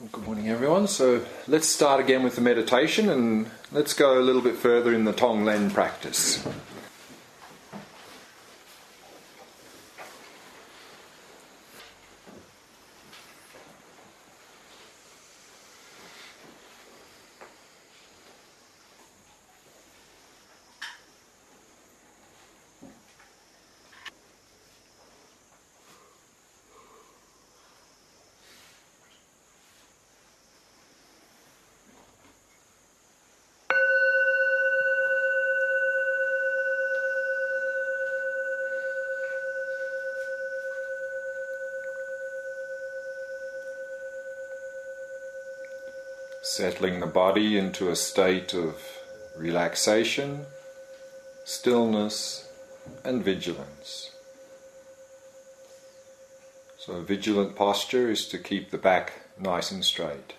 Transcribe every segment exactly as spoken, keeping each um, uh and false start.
Well, good morning everyone. So let's start again with the meditation and let's go a little bit further in the Tonglen practice. Settling the body into a state of relaxation, stillness and vigilance. So a vigilant posture is to keep the back nice and straight.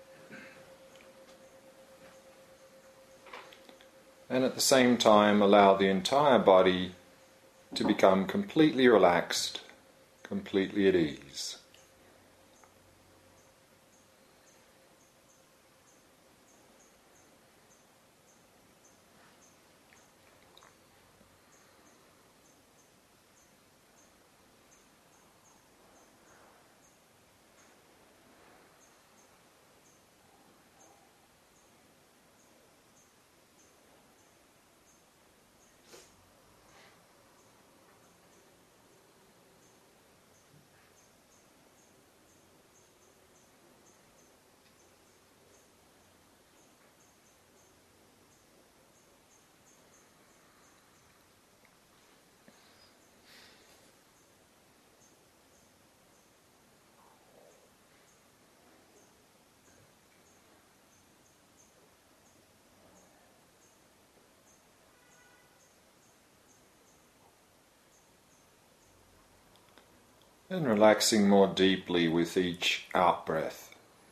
And at the same time allow the entire body to become completely relaxed, completely at ease. And relaxing more deeply with each out-breath.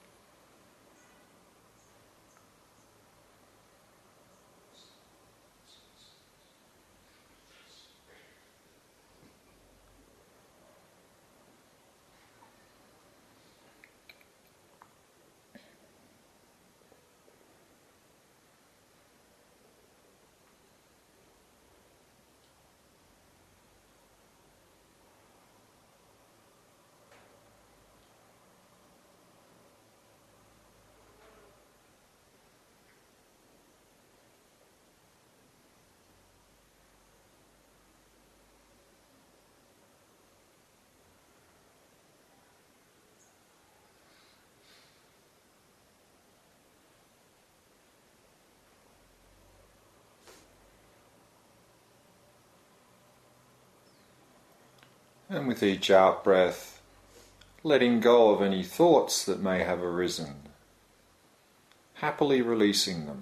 And with each out-breath, letting go of any thoughts that may have arisen, happily releasing them.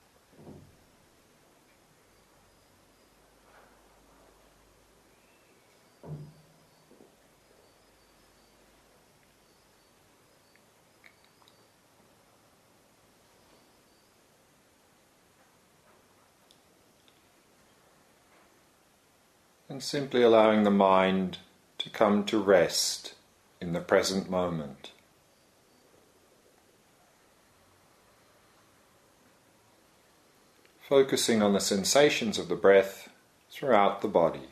And simply allowing the mind to come to rest in the present moment. Focusing on the sensations of the breath throughout the body.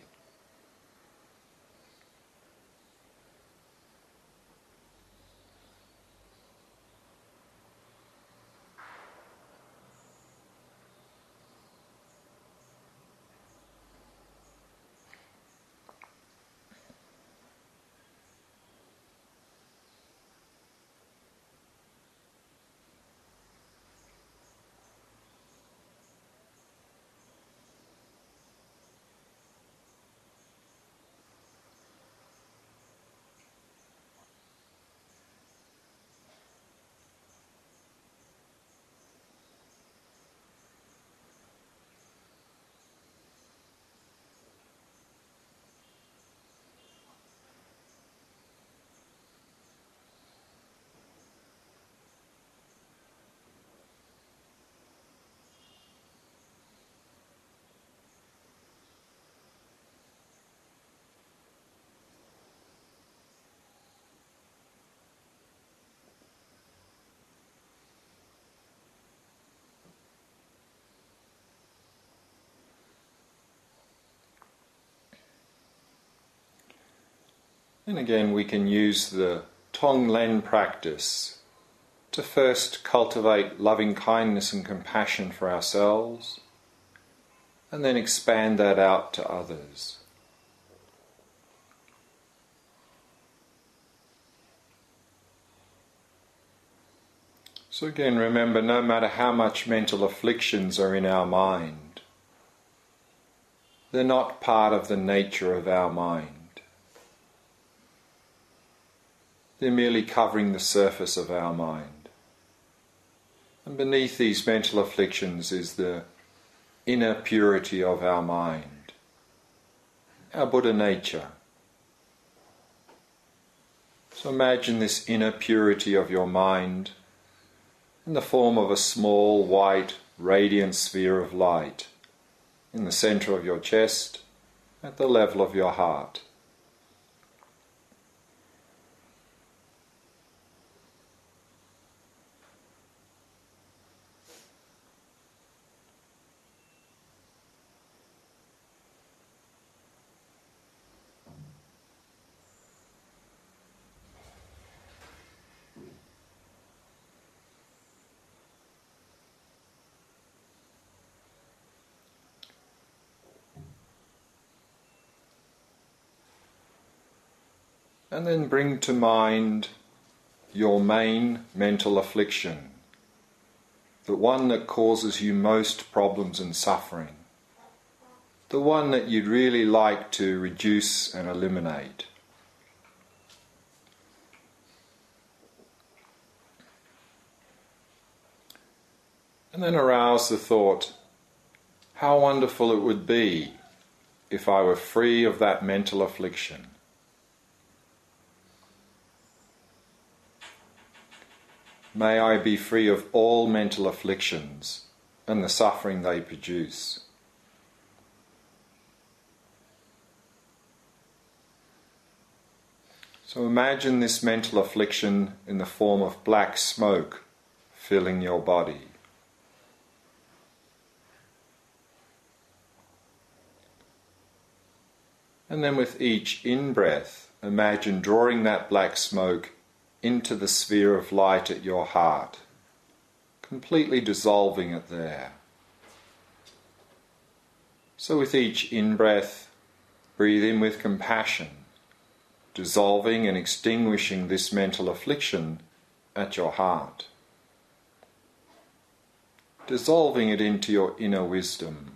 And again, we can use the Tonglen practice to first cultivate loving kindness and compassion for ourselves, and then expand that out to others. So again, remember, no matter how much mental afflictions are in our mind, they're not part of the nature of our mind. They're merely covering the surface of our mind. And beneath these mental afflictions is the inner purity of our mind, our Buddha nature. So imagine this inner purity of your mind in the form of a small, white, radiant sphere of light in the centre of your chest, at the level of your heart. And then bring to mind your main mental affliction, the one that causes you most problems and suffering, the one that you'd really like to reduce and eliminate. And then arouse the thought, how wonderful it would be if I were free of that mental affliction. May I be free of all mental afflictions and the suffering they produce. So imagine this mental affliction in the form of black smoke filling your body. And then with each in-breath, imagine drawing that black smoke into the sphere of light at your heart, completely dissolving it there. So with each in-breath, breathe in with compassion, dissolving and extinguishing this mental affliction at your heart, dissolving it into your inner wisdom.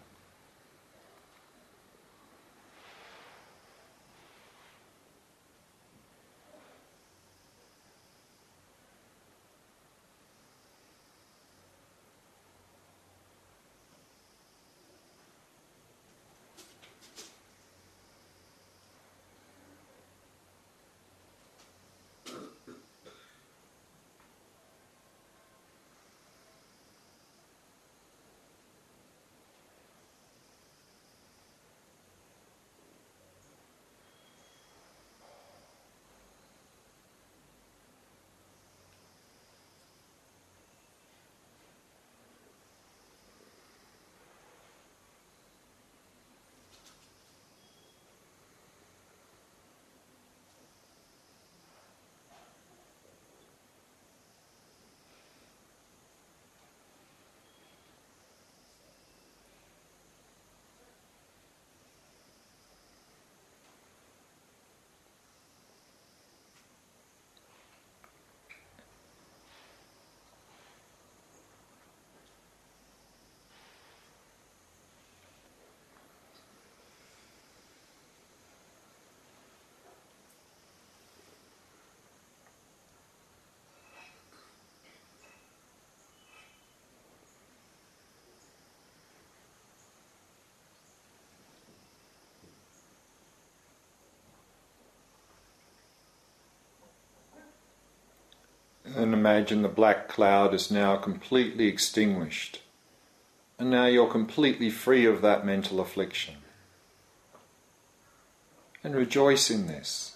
And imagine the black cloud is now completely extinguished. And now you're completely free of that mental affliction. And rejoice in this.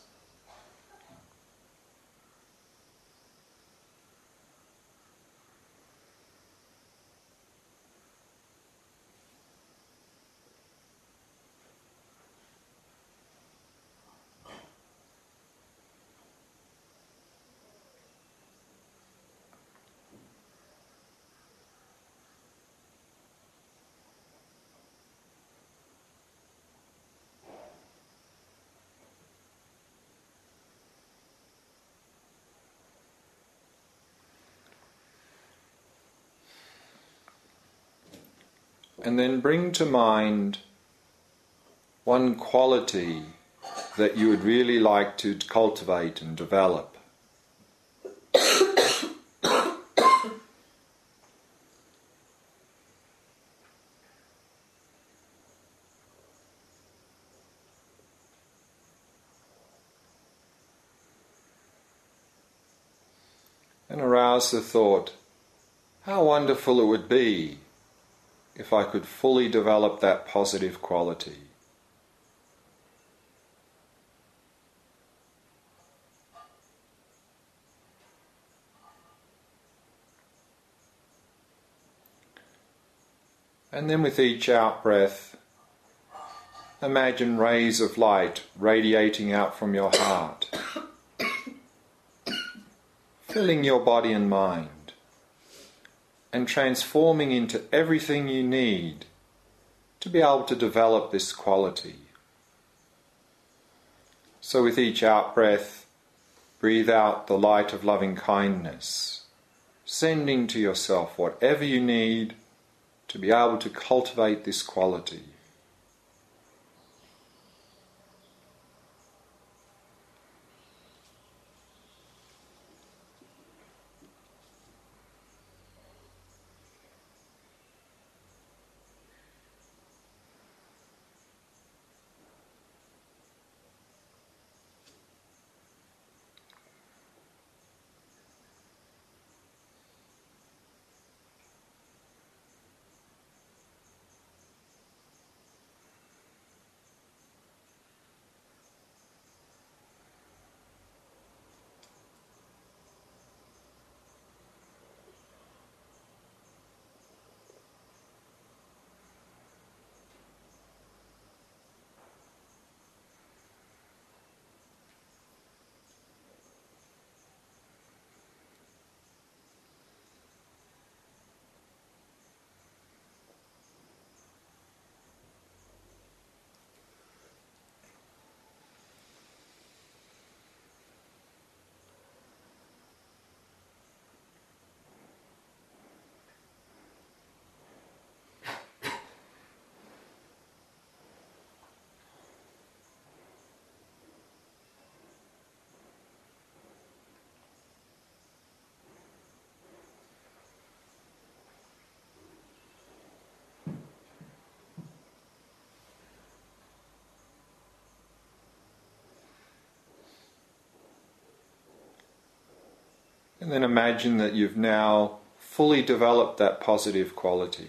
And then bring to mind one quality that you would really like to cultivate and develop. And arouse the thought, how wonderful it would be if I could fully develop that positive quality. And then with each out-breath, imagine rays of light radiating out from your heart, filling your body and mind, and transforming into everything you need to be able to develop this quality. So with each out-breath, breathe out the light of loving kindness, sending to yourself whatever you need to be able to cultivate this quality. And then imagine that you've now fully developed that positive quality.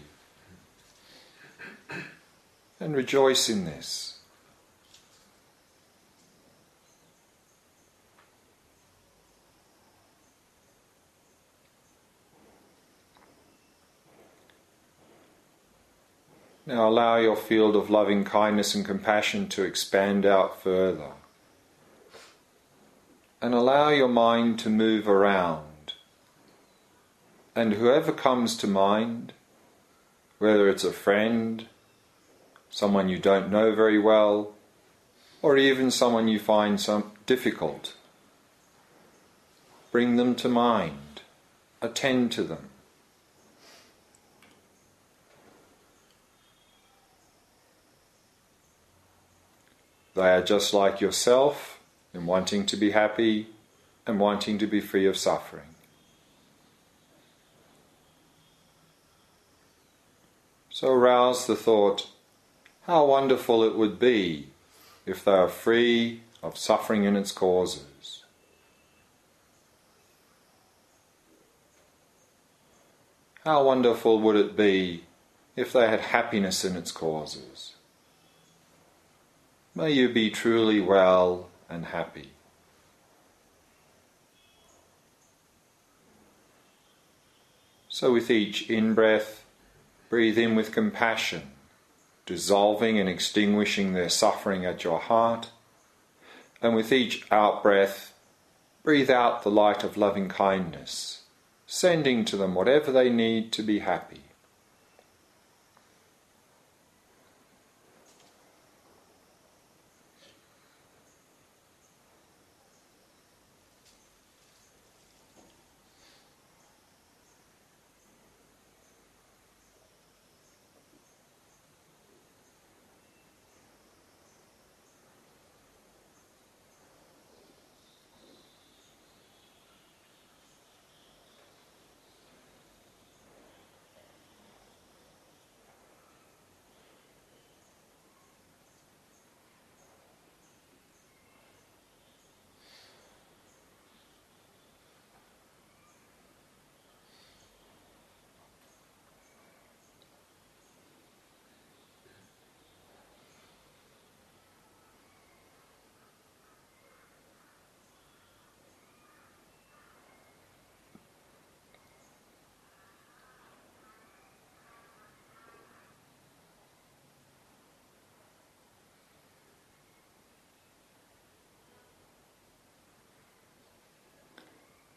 And rejoice in this. Now allow your field of loving kindness and compassion to expand out further. And allow your mind to move around. And whoever comes to mind, whether it's a friend, someone you don't know very well, or even someone you find some difficult, bring them to mind, attend to them. They are just like yourself in wanting to be happy and wanting to be free of suffering. So arouse the thought, how wonderful it would be if they are free of suffering and its causes. How wonderful would it be if they had happiness in its causes. May you be truly well and happy. So with each in-breath, breathe in with compassion, dissolving and extinguishing their suffering at your heart. And with each out-breath, breathe out the light of loving kindness, sending to them whatever they need to be happy.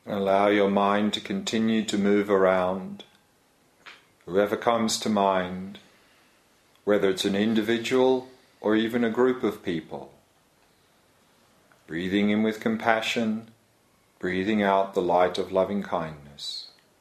Allow your mind to continue to move around. Whoever comes to mind, whether it's an individual or even a group of people. Breathing in with compassion, breathing out the light of loving kindness.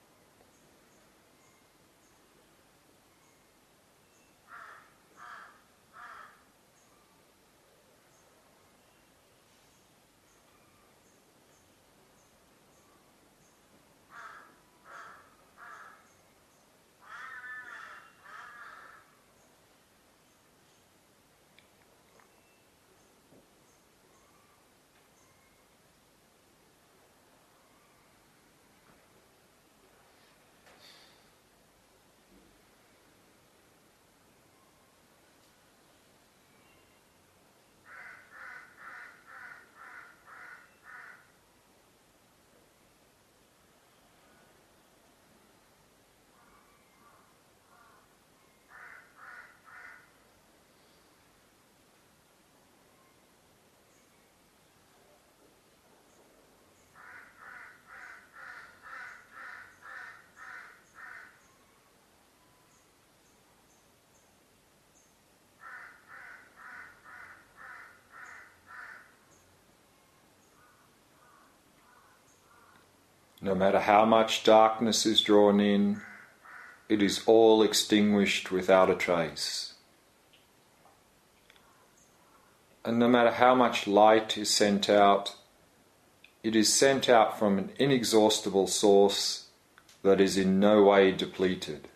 No matter how much darkness is drawn in, it is all extinguished without a trace. And no matter how much light is sent out, it is sent out from an inexhaustible source that is in no way depleted.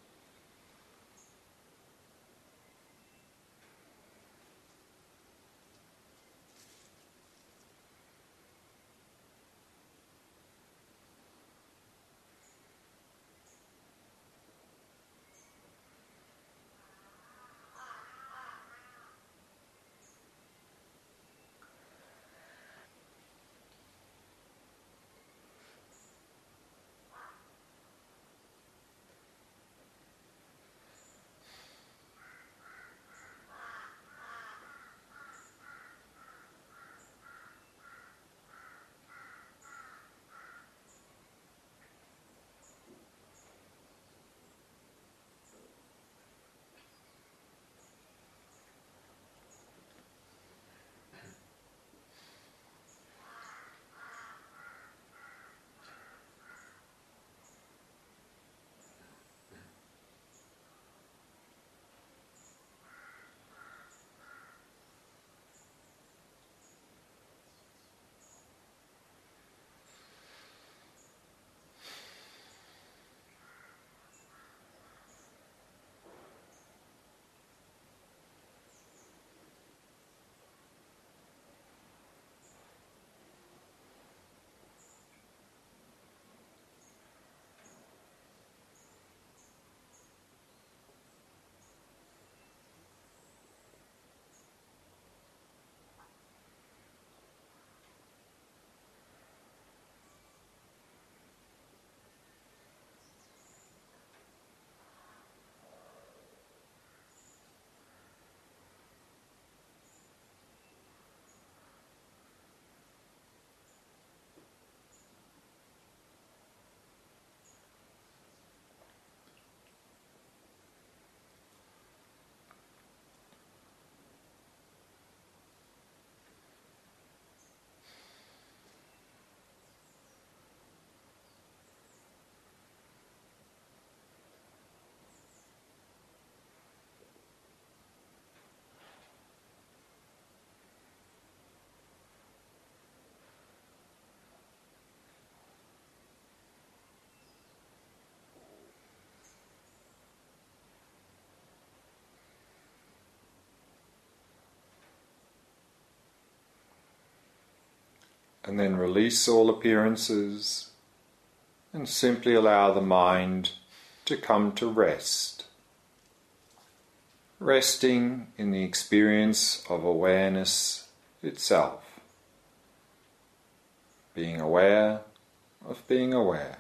And then release all appearances and simply allow the mind to come to rest. Resting in the experience of awareness itself. Being aware of being aware.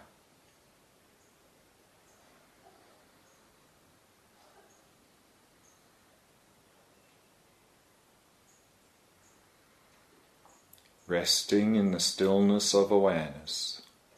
Resting in the stillness of awareness.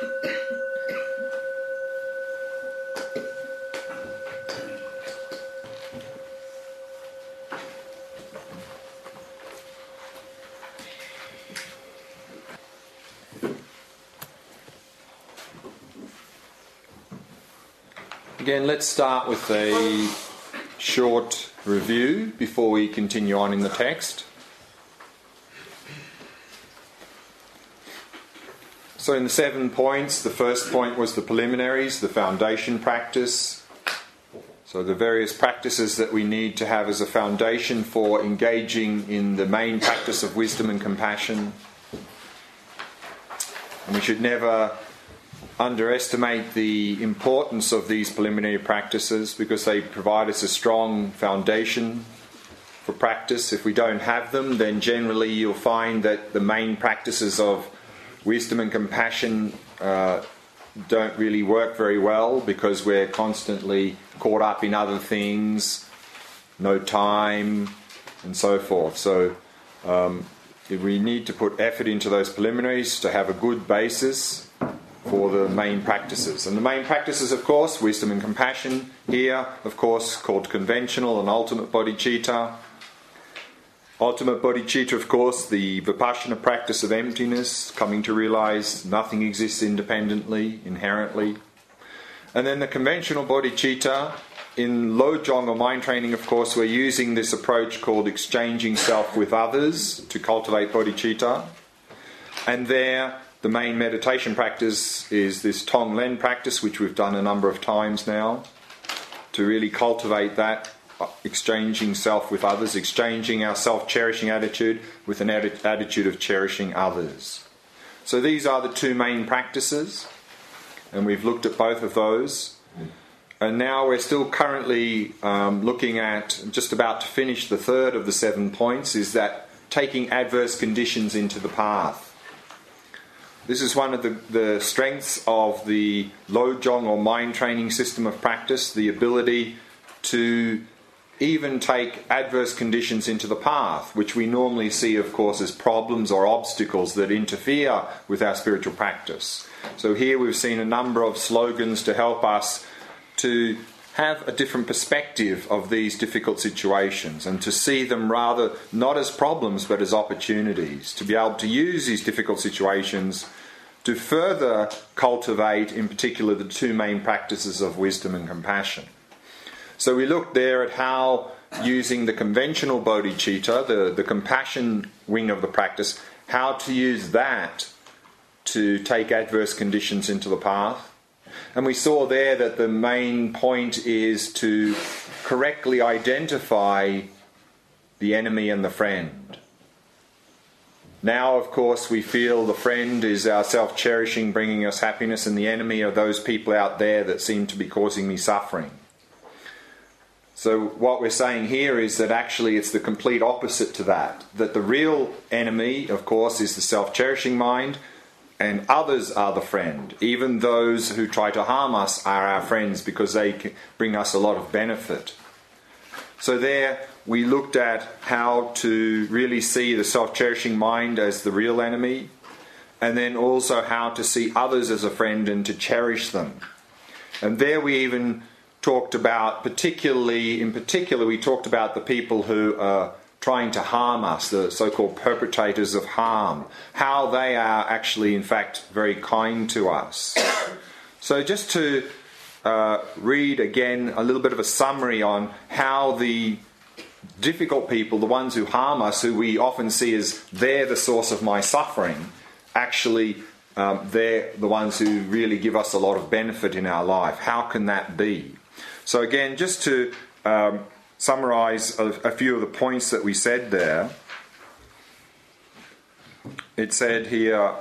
Again, let's start with a short review before we continue on in the text. So in the seven points, the first point was the preliminaries, the foundation practice. So the various practices that we need to have as a foundation for engaging in the main practice of wisdom and compassion. And we should never underestimate the importance of these preliminary practices because they provide us a strong foundation for practice. If we don't have them, then generally you'll find that the main practices of wisdom and compassion uh, don't really work very well because we're constantly caught up in other things, no time, and so forth. So um, we need to put effort into those preliminaries to have a good basis for the main practices. And the main practices, of course, wisdom and compassion here, of course, called conventional and ultimate bodhicitta. Ultimate bodhicitta, of course, the vipassana practice of emptiness, coming to realize nothing exists independently, inherently. And then the conventional bodhicitta, in Lojong or mind training, of course, we're using this approach called exchanging self with others to cultivate bodhicitta. And there, the main meditation practice is this Tonglen practice, which we've done a number of times now, to really cultivate that, exchanging self with others, exchanging our self-cherishing attitude with an atti- attitude of cherishing others. So these are the two main practices, and we've looked at both of those. And now we're still currently um, looking at, just about to finish the third of the seven points, is that taking adverse conditions into the path. This is one of the, the strengths of the Lojong or mind training system of practice, the ability to even take adverse conditions into the path, which we normally see, of course, as problems or obstacles that interfere with our spiritual practice. So here we've seen a number of slogans to help us to have a different perspective of these difficult situations and to see them rather not as problems but as opportunities, to be able to use these difficult situations to further cultivate, in particular, the two main practices of wisdom and compassion. So we looked there at how using the conventional bodhicitta, the, the compassion wing of the practice, how to use that to take adverse conditions into the path. And we saw there that the main point is to correctly identify the enemy and the friend. Now, of course, we feel the friend is our self-cherishing, bringing us happiness, and the enemy are those people out there that seem to be causing me suffering. So what we're saying here is that actually it's the complete opposite to that. That the real enemy, of course, is the self-cherishing mind, and others are the friend. Even those who try to harm us are our friends because they can bring us a lot of benefit. So there we looked at how to really see the self-cherishing mind as the real enemy, and then also how to see others as a friend and to cherish them. And there we even talked about, particularly, in particular, we talked about the people who are trying to harm us, the so-called perpetrators of harm, how they are actually, in fact, very kind to us. So just to uh, read again a little bit of a summary on how the difficult people, the ones who harm us, who we often see as they're the source of my suffering, actually um, they're the ones who really give us a lot of benefit in our life. How can that be? So again, just to um, summarise a, a few of the points that we said there. It said here,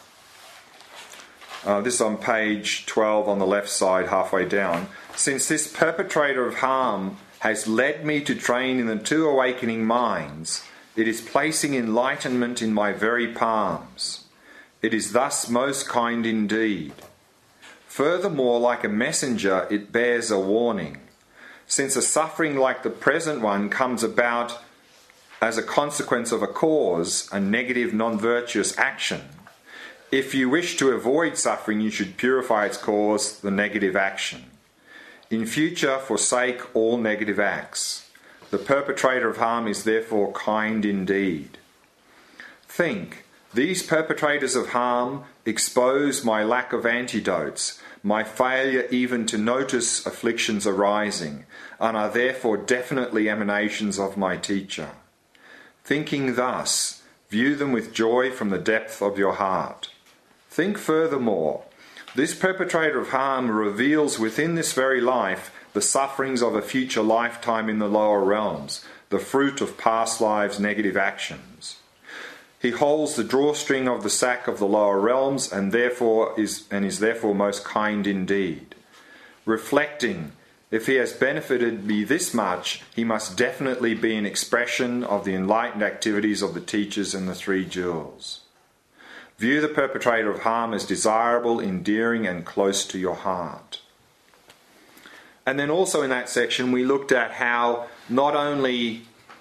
uh, this is on page twelve on the left side, halfway down. Since this perpetrator of harm has led me to train in the two awakening minds, it is placing enlightenment in my very palms. It is thus most kind indeed. Furthermore, like a messenger, it bears a warning. Since a suffering like the present one comes about as a consequence of a cause, a negative non-virtuous action, If you wish to avoid suffering, you should purify its cause, the negative action. In future, forsake all negative acts. The perpetrator of harm is therefore kind indeed. Think, these perpetrators of harm expose my lack of antidotes, my failure even to notice afflictions arising, and are therefore definitely emanations of my teacher. Thinking thus, view them with joy from the depth of your heart. Think furthermore, this perpetrator of harm reveals within this very life the sufferings of a future lifetime in the lower realms, the fruit of past lives' negative actions. He holds the drawstring of the sack of the lower realms and therefore is and is therefore most kind indeed. Reflecting, if he has benefited me this much, he must definitely be an expression of the enlightened activities of the teachers and the three jewels. View the perpetrator of harm as desirable, endearing, and close to your heart. And then also in that section we looked at how not only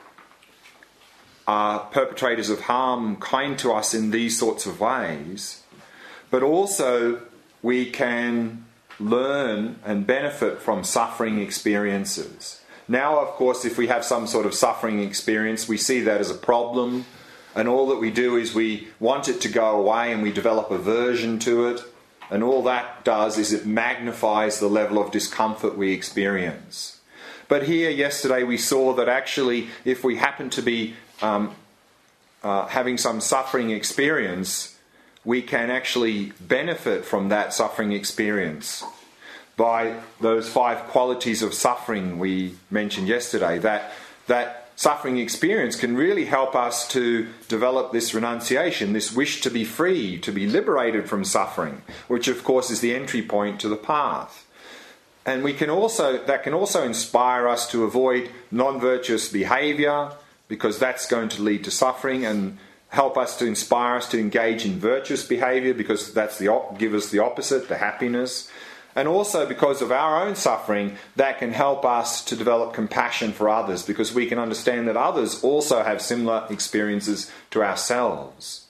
are perpetrators of harm kind to us in these sorts of ways, but also we can learn and benefit from suffering experiences. Now, of course, if we have some sort of suffering experience, we see that as a problem, and all that we do is we want it to go away and we develop aversion to it, and all that does is it magnifies the level of discomfort we experience. But here, yesterday, we saw that actually, if we happen to be um, uh, having some suffering experience, we can actually benefit from that suffering experience by those five qualities of suffering we mentioned yesterday. That that suffering experience can really help us to develop this renunciation, this wish to be free, to be liberated from suffering, which of course is the entry point to the path. And we can also that can also inspire us to avoid non-virtuous behaviour, because that's going to lead to suffering, and help us to inspire us to engage in virtuous behaviour, because that's the op- give us the opposite, the happiness. And also because of our own suffering, that can help us to develop compassion for others, because we can understand that others also have similar experiences to ourselves.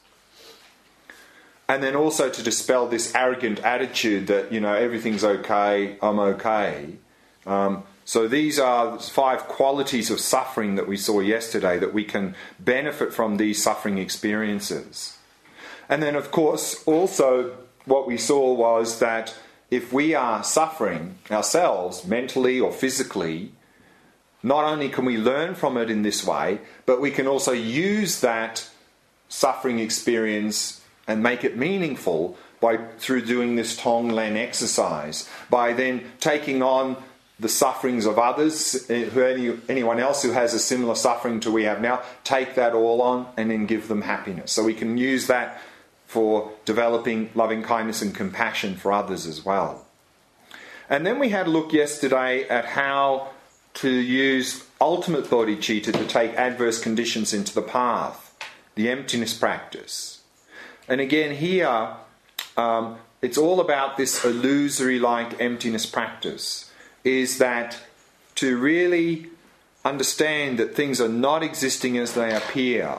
And then also to dispel this arrogant attitude that, you know, everything's okay, I'm okay. Um, so these are five qualities of suffering that we saw yesterday, that we can benefit from these suffering experiences. And then, of course, also what we saw was that if we are suffering ourselves, mentally or physically, not only can we learn from it in this way, but we can also use that suffering experience and make it meaningful by through doing this Tonglen exercise, by then taking on the sufferings of others, who any, anyone else who has a similar suffering to we have now, take that all on and then give them happiness. So we can use that for developing loving kindness and compassion for others as well. And then we had a look yesterday at how to use ultimate bodhicitta to take adverse conditions into the path, the emptiness practice. And again here, um, it's all about this illusory-like emptiness practice, is that to really understand that things are not existing as they appear.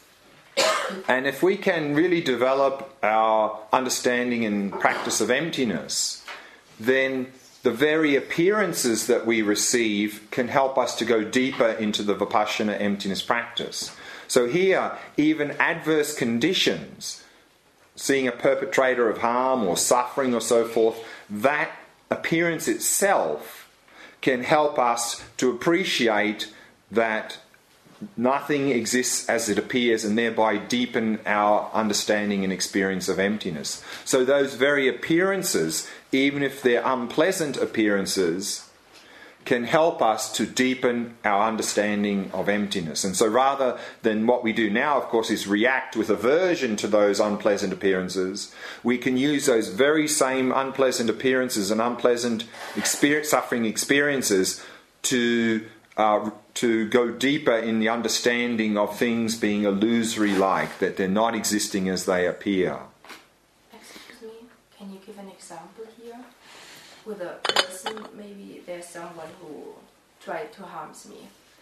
And if we can really develop our understanding and practice of emptiness, then the very appearances that we receive can help us to go deeper into the Vipassana emptiness practice. So here, even adverse conditions, seeing a perpetrator of harm or suffering or so forth, that appearance itself can help us to appreciate that nothing exists as it appears, and thereby deepen our understanding and experience of emptiness. So those very appearances, even if they're unpleasant appearances, can help us to deepen our understanding of emptiness. And so rather than what we do now, of course, is react with aversion to those unpleasant appearances, we can use those very same unpleasant appearances and unpleasant experience, suffering experiences to uh, to go deeper in the understanding of things being illusory-like, that they're not existing as they appear. Excuse me, can you give an example here? With a person, maybe there's someone who tried to harm me.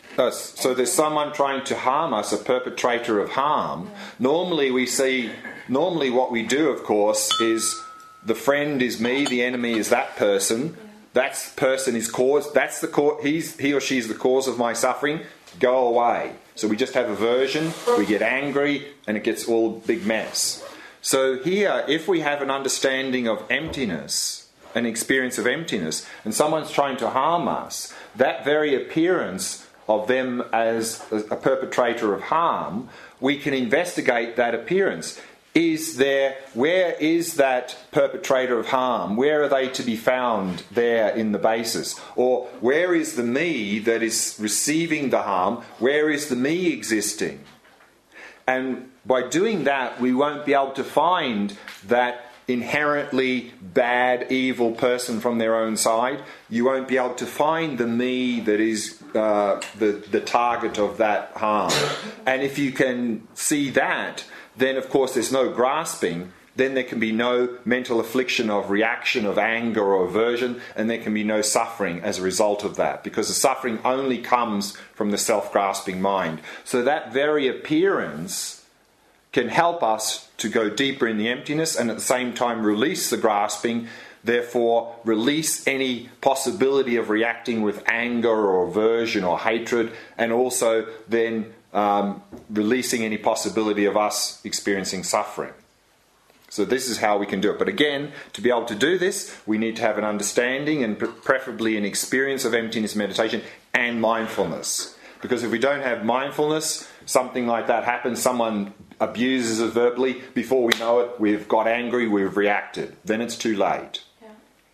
Uh, so there's someone trying to harm us, a perpetrator of harm. Yeah. Normally we see, normally what we do, of course, is the friend is me, the enemy is that person. Yeah. That person is cause. That's the cause. He's he or she is the cause of my suffering. Go away. So we just have aversion. We get angry, and it gets all a big mess. So here, if we have an understanding of emptiness, an experience of emptiness, and someone's trying to harm us, that very appearance of them as a perpetrator of harm, we can investigate that appearance. Is there, where is that perpetrator of harm? Where are they to be found there in the basis? Or where is the me that is receiving the harm? Where is the me existing? And by doing that, we won't be able to find that inherently bad, evil person from their own side. You won't be able to find the me that is uh, the, the target of that harm. And if you can see that, then of course there's no grasping. Then there can be no mental affliction of reaction, of anger or aversion, and there can be no suffering as a result of that, because the suffering only comes from the self-grasping mind. So that very appearance can help us to go deeper in the emptiness and at the same time release the grasping, therefore release any possibility of reacting with anger or aversion or hatred, and also then um, releasing any possibility of us experiencing suffering. So this is how we can do it. But again, to be able to do this, we need to have an understanding and preferably an experience of emptiness meditation and mindfulness. Because if we don't have mindfulness, something like that happens, someone abuses us verbally, before we know it, we've got angry, we've reacted. Then it's too late. Yeah.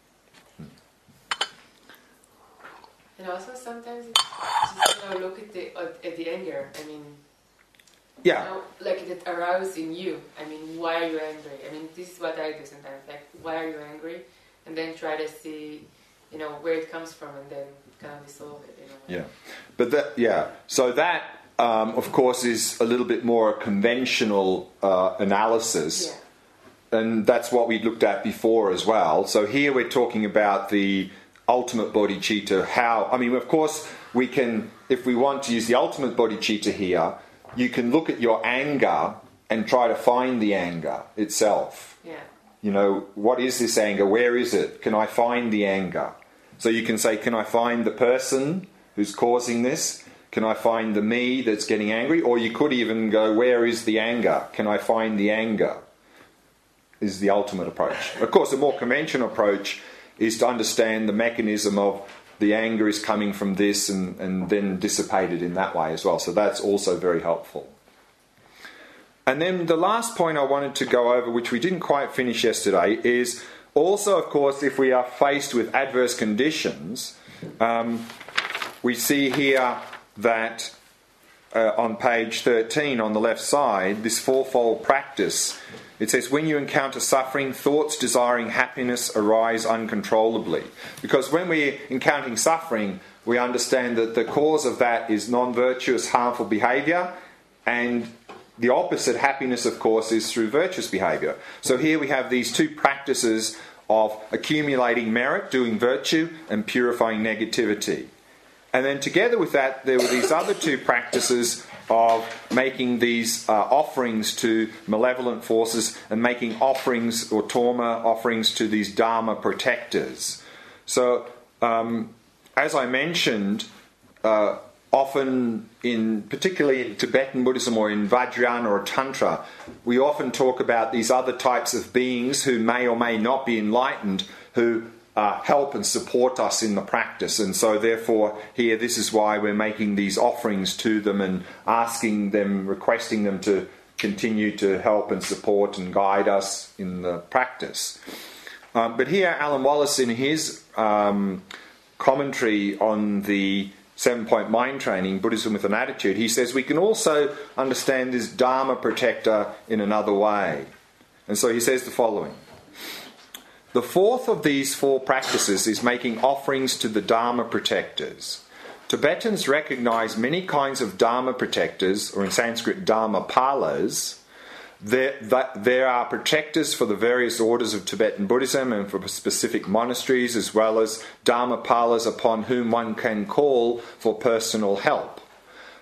And also sometimes it's just, you know, look at the, at, at the anger. I mean, yeah. You know, like it arouses in you. I mean, why are you angry? I mean, this is what I do sometimes. Like, why are you angry? And then try to see, you know, where it comes from, and then kind of dissolve it. You know? Yeah, but that yeah. So that um, of course is a little bit more conventional uh, analysis, yeah. And that's what we looked at before as well. So here we're talking about the ultimate bodhicitta. How? I mean, of course, we can, if we want to use the ultimate bodhicitta here, you can look at your anger and try to find the anger itself. Yeah. You know, what is this anger? Where is it? Can I find the anger? So you can say, can I find the person who's causing this? Can I find the me that's getting angry? Or you could even go, where is the anger? Can I find the anger? Is the ultimate approach. Of course, a more conventional approach is to understand the mechanism of the anger is coming from this and, and then dissipated in that way as well. So that's also very helpful. And then the last point I wanted to go over, which we didn't quite finish yesterday, is also, of course, if we are faced with adverse conditions, um, we see here that uh, on page thirteen on the left side, this fourfold practice, it says, when you encounter suffering, thoughts desiring happiness arise uncontrollably. Because when we're encountering suffering, we understand that the cause of that is non-virtuous, harmful behaviour, and the opposite, happiness, of course, is through virtuous behaviour. So here we have these two practices of accumulating merit, doing virtue, and purifying negativity. And then together with that, there were these other two practices of making these uh, offerings to malevolent forces and making offerings or torma offerings to these Dharma protectors. So, um, as I mentioned, uh, often in, particularly in Tibetan Buddhism or in Vajrayana or Tantra, we often talk about these other types of beings who may or may not be enlightened, who Uh, help and support us in the practice. And so therefore here, this is why we're making these offerings to them and asking them, requesting them to continue to help and support and guide us in the practice. Um, but here Alan Wallace, in his um, commentary on the seven-point mind training, Buddhism with an Attitude, he says we can also understand this Dharma protector in another way. And so he says the following: the fourth of these four practices is making offerings to the Dharma protectors. Tibetans recognize many kinds of Dharma protectors, or in Sanskrit Dharmapalas. There, that, there are protectors for the various orders of Tibetan Buddhism and for specific monasteries, as well as Dharmapalas upon whom one can call for personal help.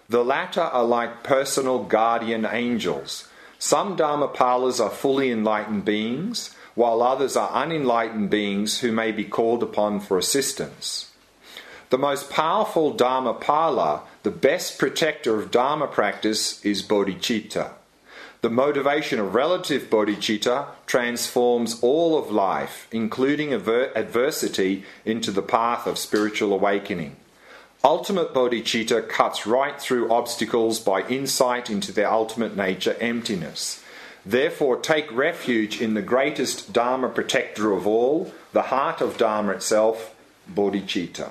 The latter are like personal guardian angels. Some Dharmapalas are fully enlightened beings, while others are unenlightened beings who may be called upon for assistance. The most powerful Dharmapala, the best protector of Dharma practice, is bodhicitta. The motivation of relative bodhicitta transforms all of life, including aver- adversity, into the path of spiritual awakening. Ultimate bodhicitta cuts right through obstacles by insight into their ultimate nature, emptiness. Therefore, take refuge in the greatest Dharma protector of all, the heart of Dharma itself, bodhicitta.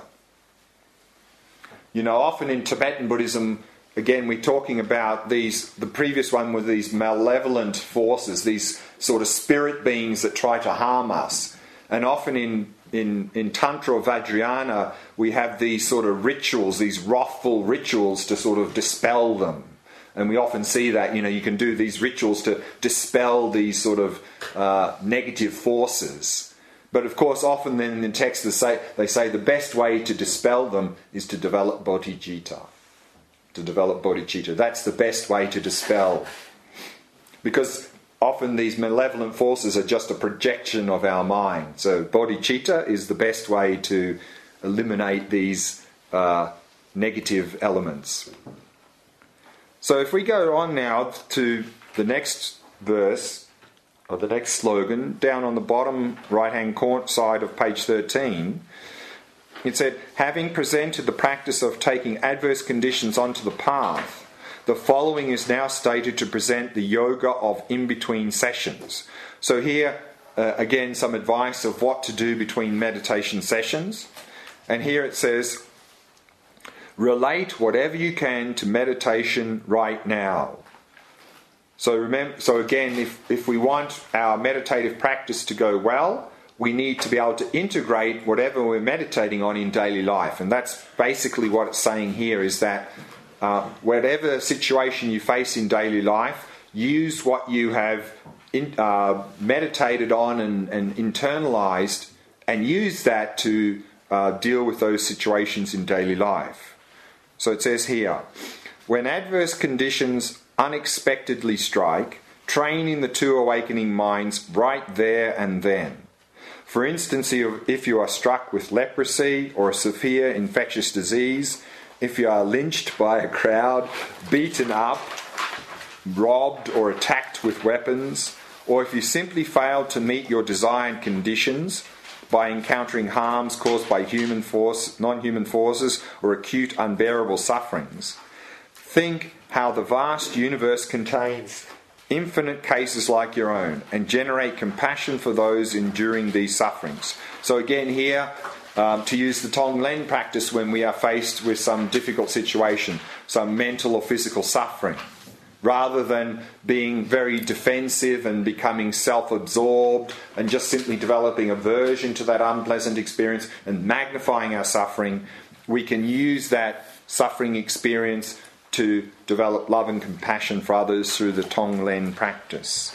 You know, often in Tibetan Buddhism, again, we're talking about these, the previous one were these malevolent forces, these sort of spirit beings that try to harm us. And often in, in, in Tantra or Vajrayana, we have these sort of rituals, these wrathful rituals to sort of dispel them. And we often see that, you know, you can do these rituals to dispel these sort of uh, negative forces. But of course, often then in the text they say, they say the best way to dispel them is to develop bodhicitta. To develop bodhicitta. That's the best way to dispel. Because often these malevolent forces are just a projection of our mind. So bodhicitta is the best way to eliminate these uh, negative elements. So if we go on now to the next verse, or the next slogan, down on the bottom right-hand corner side of page thirteen, it said, having presented the practice of taking adverse conditions onto the path, the following is now stated to present the yoga of in-between sessions. So here, uh, again, some advice of what to do between meditation sessions. And here it says, relate whatever you can to meditation right now. So remember, so again, if, if we want our meditative practice to go well, we need to be able to integrate whatever we're meditating on in daily life. And that's basically what it's saying here, is that uh, whatever situation you face in daily life, use what you have in, uh, meditated on and, and internalized, and use that to uh, deal with those situations in daily life. So it says here, when adverse conditions unexpectedly strike, train in the two awakening minds right there and then. For instance, if you are struck with leprosy or a severe infectious disease, if you are lynched by a crowd, beaten up, robbed or attacked with weapons, or if you simply fail to meet your desired conditions by encountering harms caused by human force, non-human forces or acute unbearable sufferings, think how the vast universe contains infinite cases like your own, and generate compassion for those enduring these sufferings. So again here, um, to use the Tonglen practice when we are faced with some difficult situation, some mental or physical suffering, rather than being very defensive and becoming self-absorbed and just simply developing aversion to that unpleasant experience and magnifying our suffering, we can use that suffering experience to develop love and compassion for others through the Tonglen practice.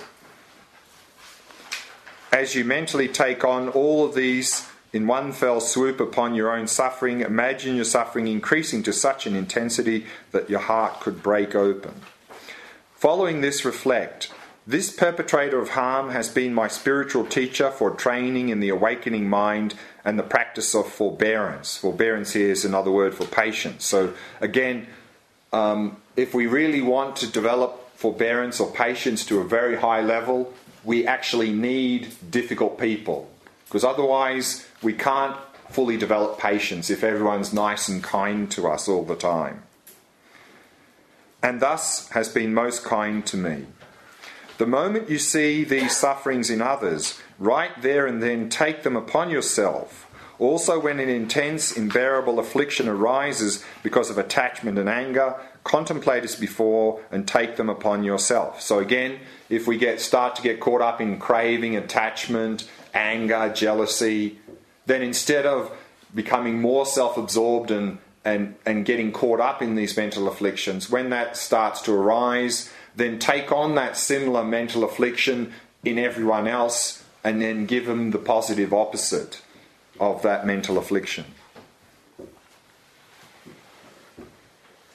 As you mentally take on all of these in one fell swoop upon your own suffering, imagine your suffering increasing to such an intensity that your heart could break open. Following this, reflect, this perpetrator of harm has been my spiritual teacher for training in the awakening mind and the practice of forbearance. Forbearance here is another word for patience. So again, Um, if we really want to develop forbearance or patience to a very high level, we actually need difficult people. Because otherwise we can't fully develop patience if everyone's nice and kind to us all the time. And thus has been most kind to me. The moment you see these sufferings in others, right there and then take them upon yourself. Also, when an intense, unbearable affliction arises because of attachment and anger, contemplate as before and take them upon yourself. So again, if we get start to get caught up in craving, attachment, anger, jealousy, then instead of becoming more self-absorbed and, and, and getting caught up in these mental afflictions, when that starts to arise, then take on that similar mental affliction in everyone else and then give them the positive opposite of that mental affliction.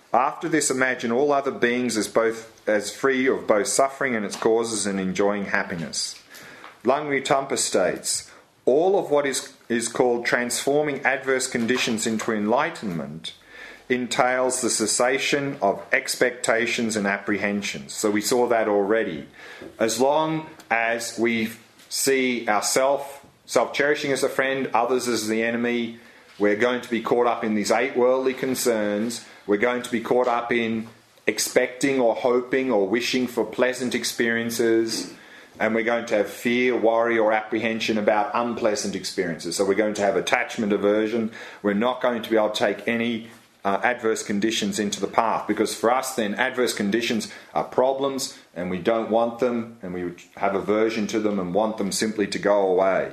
After this, imagine all other beings as both as free of both suffering and its causes and enjoying happiness. Langri-Tampa states, all of what is, is called transforming adverse conditions into enlightenment entails the cessation of expectations and apprehensions. So we saw that already. As long as we see ourselves, self-cherishing as a friend, others as the enemy, we're going to be caught up in these eight worldly concerns. We're going to be caught up in expecting or hoping or wishing for pleasant experiences. And we're going to have fear, worry or apprehension about unpleasant experiences. So we're going to have attachment, aversion. We're not going to be able to take any uh, adverse conditions into the path. Because for us then, adverse conditions are problems and we don't want them. And we have aversion to them and want them simply to go away.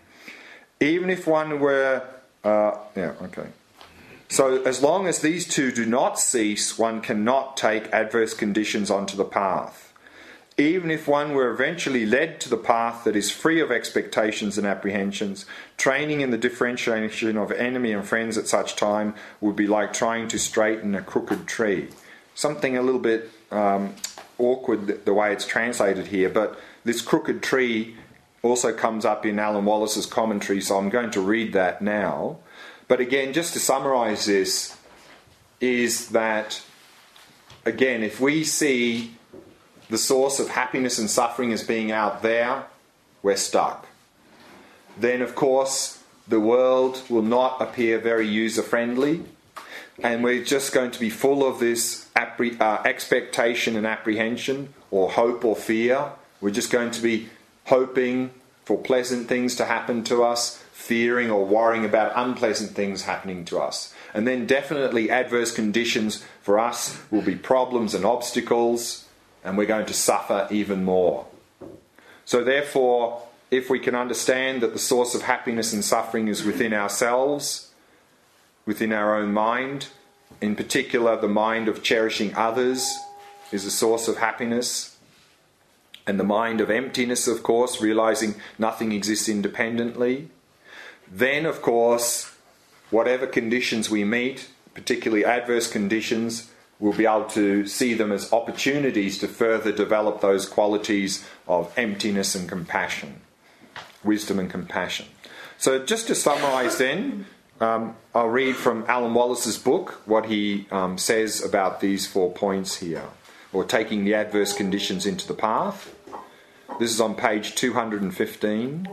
Even if one were... Uh, yeah, okay. So as long as these two do not cease, one cannot take adverse conditions onto the path. Even if one were eventually led to the path that is free of expectations and apprehensions, training in the differentiation of enemy and friends at such time would be like trying to straighten a crooked tree. Something a little bit um, awkward the way it's translated here, but this crooked tree also comes up in Alan Wallace's commentary, so I'm going to read that now. But again, just to summarise this, is that, again, if we see the source of happiness and suffering as being out there, we're stuck. Then, of course, the world will not appear very user-friendly, and we're just going to be full of this appre- uh, expectation and apprehension, or hope or fear. We're just going to be hoping for pleasant things to happen to us, fearing or worrying about unpleasant things happening to us. And then definitely adverse conditions for us will be problems and obstacles, and we're going to suffer even more. So therefore, if we can understand that the source of happiness and suffering is within ourselves, within our own mind, in particular the mind of cherishing others is a source of happiness, and the mind of emptiness, of course, realizing nothing exists independently, then, of course, whatever conditions we meet, particularly adverse conditions, we'll be able to see them as opportunities to further develop those qualities of emptiness and compassion, wisdom and compassion. So just to summarise then, um, I'll read from Alan Wallace's book what he um, says about these four points here, or taking the adverse conditions into the path. This is on page two hundred fifteen.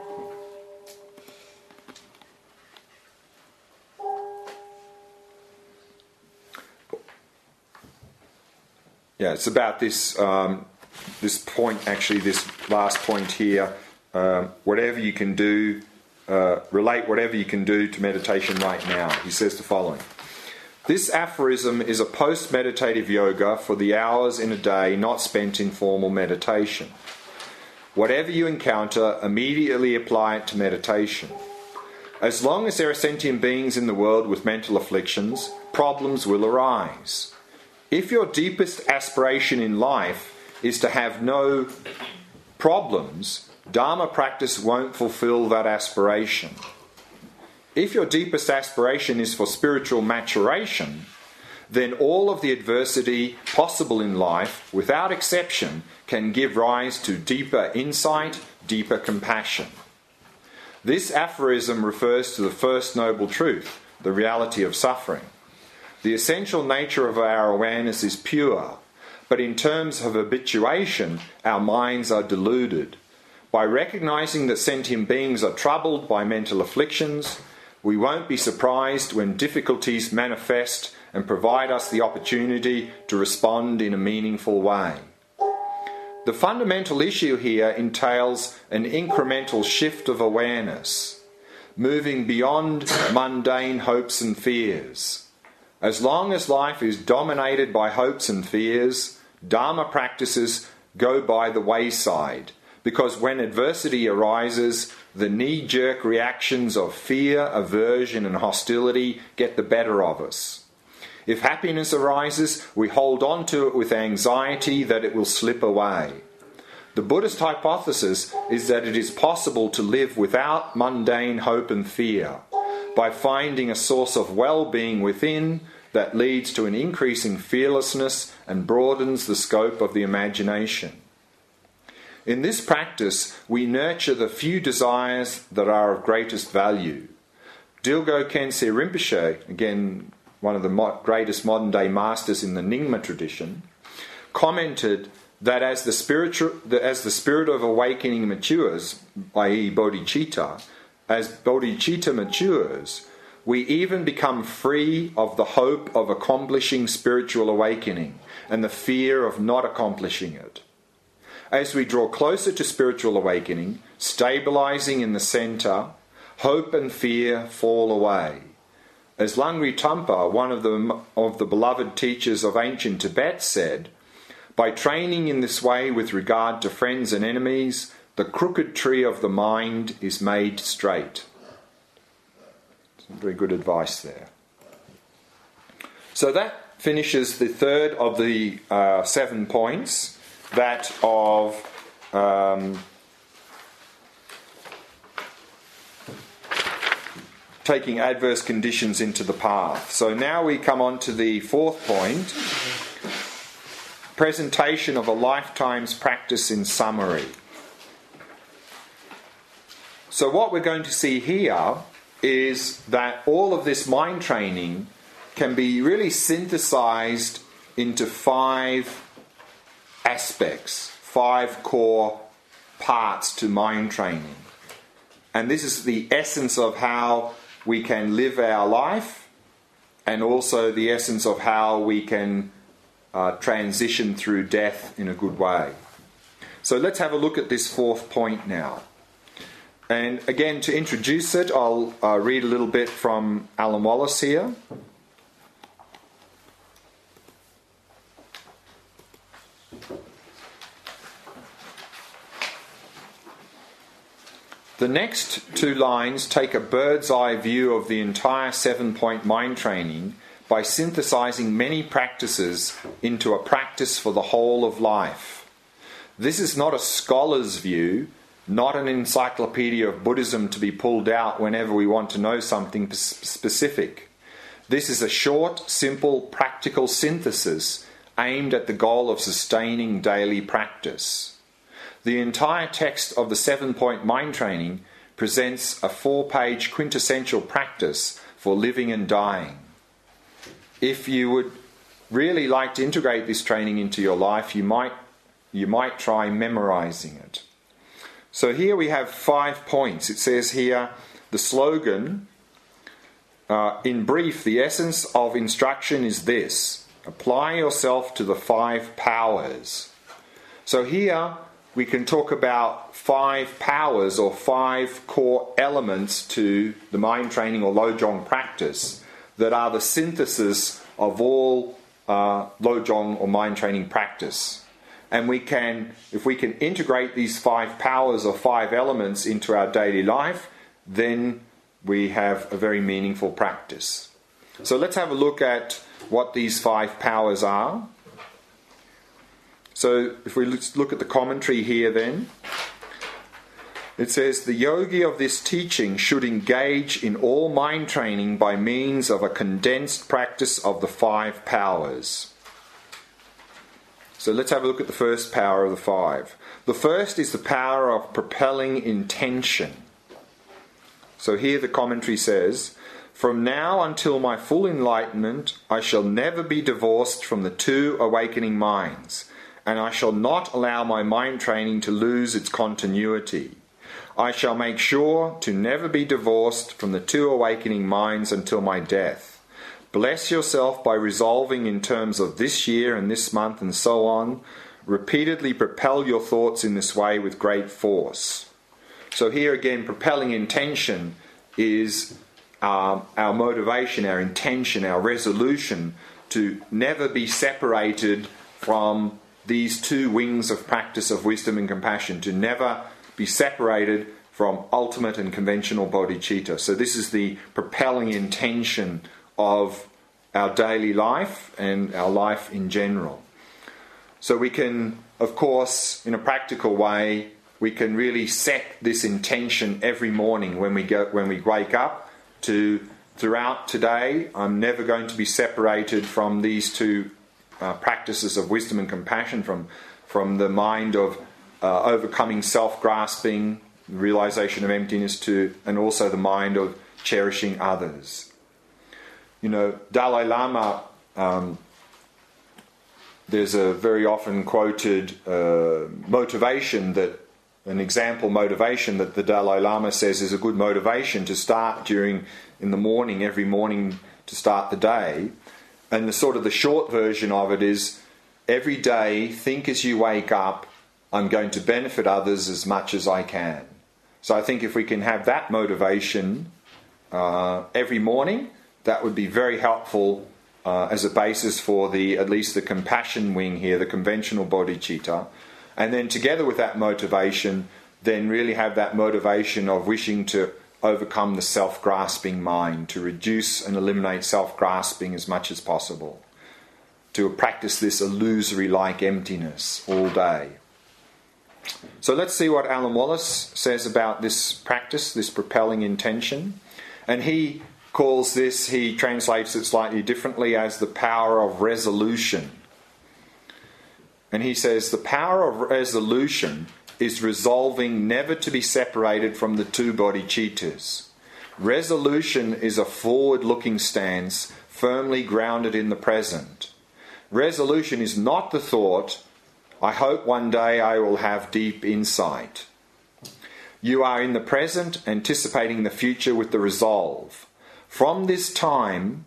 Yeah, it's about this um, this point, actually, this last point here. Uh, whatever you can do, uh, relate whatever you can do to meditation right now. He says the following. This aphorism is a post-meditative yoga for the hours in a day not spent in formal meditation. Whatever you encounter, immediately apply it to meditation. As long as there are sentient beings in the world with mental afflictions, problems will arise. If your deepest aspiration in life is to have no problems, Dharma practice won't fulfill that aspiration. If your deepest aspiration is for spiritual maturation, then all of the adversity possible in life, without exception, can give rise to deeper insight, deeper compassion. This aphorism refers to the first noble truth, the reality of suffering. The essential nature of our awareness is pure, but in terms of habituation, our minds are deluded. By recognizing that sentient beings are troubled by mental afflictions, we won't be surprised when difficulties manifest and provide us the opportunity to respond in a meaningful way. The fundamental issue here entails an incremental shift of awareness, moving beyond mundane hopes and fears. As long as life is dominated by hopes and fears, Dharma practices go by the wayside, because when adversity arises, the knee-jerk reactions of fear, aversion and hostility get the better of us. If happiness arises, we hold on to it with anxiety that it will slip away. The Buddhist hypothesis is that it is possible to live without mundane hope and fear, by finding a source of well-being within that leads to an increase in fearlessness and broadens the scope of the imagination. In this practice, we nurture the few desires that are of greatest value. Dilgo Khyentse Rinpoche, again one of the mo- greatest modern-day masters in the Nyingma tradition, commented that as the spiritual, as the spirit of awakening matures, that is bodhicitta, as bodhicitta matures, we even become free of the hope of accomplishing spiritual awakening and the fear of not accomplishing it. As we draw closer to spiritual awakening, stabilizing in the center, hope and fear fall away. As Langri Tampa, one of the, of the beloved teachers of ancient Tibet, said, by training in this way with regard to friends and enemies, the crooked tree of the mind is made straight. Some very good advice there. So that finishes the third of the uh, seven points, that of um, taking adverse conditions into the path. So now we come on to the fourth point, presentation of a lifetime's practice in summary. So what we're going to see here is that all of this mind training can be really synthesized into five aspects, five core parts to mind training. And this is the essence of how we can live our life, and also the essence of how we can uh, transition through death in a good way. So let's have a look at this fourth point now. And again, to introduce it, I'll uh, read a little bit from Alan Wallace here. The next two lines take a bird's eye view of the entire seven-point mind training by synthesizing many practices into a practice for the whole of life. This is not a scholar's view, not an encyclopedia of Buddhism to be pulled out whenever we want to know something specific. This is a short, simple, practical synthesis aimed at the goal of sustaining daily practice. The entire text of the seven-point mind training presents a four-page quintessential practice for living and dying. If you would really like to integrate this training into your life, you might, you might try memorizing it. So here we have five points. It says here, the slogan, uh, in brief, the essence of instruction is this: apply yourself to the five powers. So here we can talk about five powers or five core elements to the mind training or Lojong practice that are the synthesis of all uh, Lojong or mind training practice. And we can, if we can integrate these five powers or five elements into our daily life, then we have a very meaningful practice. So let's have a look at what these five powers are. So if we look at the commentary here then, it says, the yogi of this teaching should engage in all mind training by means of a condensed practice of the five powers. So let's have a look at the first power of the five. The first is the power of propelling intention. So here the commentary says, from now until my full enlightenment, I shall never be divorced from the two awakening minds, and I shall not allow my mind training to lose its continuity. I shall make sure to never be divorced from the two awakening minds until my death. Bless yourself by resolving in terms of this year and this month and so on. Repeatedly propel your thoughts in this way with great force. So here again, propelling intention is um, our motivation, our intention, our resolution to never be separated from these two wings of practice of wisdom and compassion, to never be separated from ultimate and conventional bodhicitta. So this is the propelling intention of our daily life and our life in general. So we can, of course, in a practical way, we can really set this intention every morning when we go, when we wake up, to throughout today, I'm never going to be separated from these two uh, practices of wisdom and compassion, from, from the mind of uh, overcoming self-grasping, realization of emptiness, to, and also the mind of cherishing others. You know, Dalai Lama, um, there's a very often quoted uh, motivation that, an example motivation that the Dalai Lama says is a good motivation to start during, in the morning, every morning to start the day. And the sort of the short version of it is, every day, think as you wake up, I'm going to benefit others as much as I can. So I think if we can have that motivation uh, every morning, that would be very helpful uh, as a basis for the, at least the compassion wing here, the conventional bodhicitta. And then together with that motivation, then really have that motivation of wishing to overcome the self-grasping mind, to reduce and eliminate self-grasping as much as possible, to practice this illusory-like emptiness all day. So let's see what Alan Wallace says about this practice, this propelling intention. And he calls this, he translates it slightly differently as the power of resolution. And he says, the power of resolution is resolving never to be separated from the two bodhicittas. Resolution is a forward-looking stance, firmly grounded in the present. Resolution is not the thought, I hope one day I will have deep insight. You are in the present, anticipating the future with the resolve. From this time,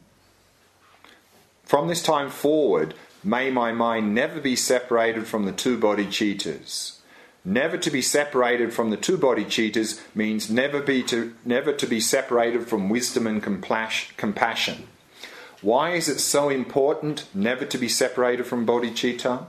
from this time forward, may my mind never be separated from the two bodhicittas. Never to be separated from the two bodhicittas means never be to never to be separated from wisdom and compassion. Why is it so important never to be separated from bodhicitta?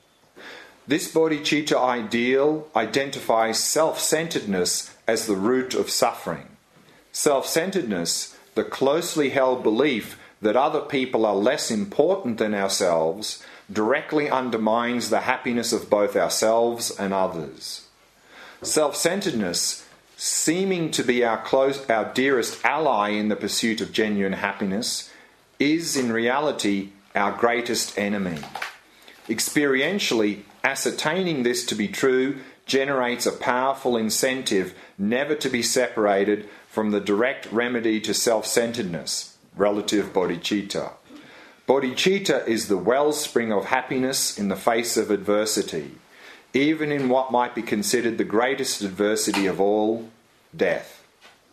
This bodhicitta ideal identifies self-centeredness as the root of suffering. Self-centeredness, the closely held belief that other people are less important than ourselves, directly undermines the happiness of both ourselves and others. Self-centeredness, seeming to be our close, our dearest ally in the pursuit of genuine happiness, is in reality our greatest enemy. Experientially, ascertaining this to be true generates a powerful incentive never to be separated from the direct remedy to self-centeredness, relative bodhicitta. Bodhicitta is the wellspring of happiness in the face of adversity, even in what might be considered the greatest adversity of all, death.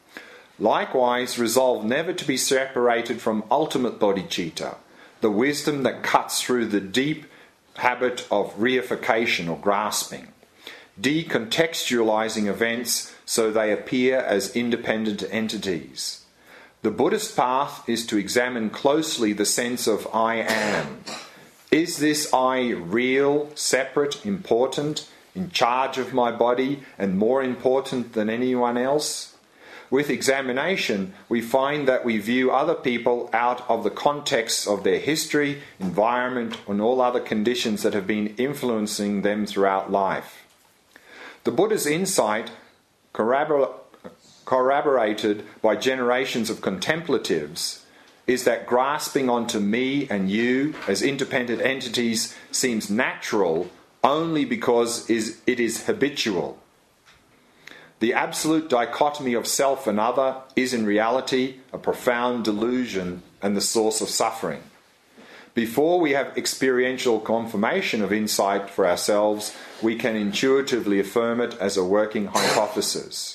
Likewise, resolve never to be separated from ultimate bodhicitta, the wisdom that cuts through the deep habit of reification or grasping, decontextualizing events so they appear as independent entities. The Buddhist path is to examine closely the sense of I am. Is this I real, separate, important, in charge of my body, and more important than anyone else? With examination, we find that we view other people out of the context of their history, environment, and all other conditions that have been influencing them throughout life. The Buddha's insight, corrobor- corroborated by generations of contemplatives, is that grasping onto me and you as independent entities seems natural only because it is habitual. The absolute dichotomy of self and other is in reality a profound delusion and the source of suffering. Before we have experiential confirmation of insight for ourselves, we can intuitively affirm it as a working hypothesis.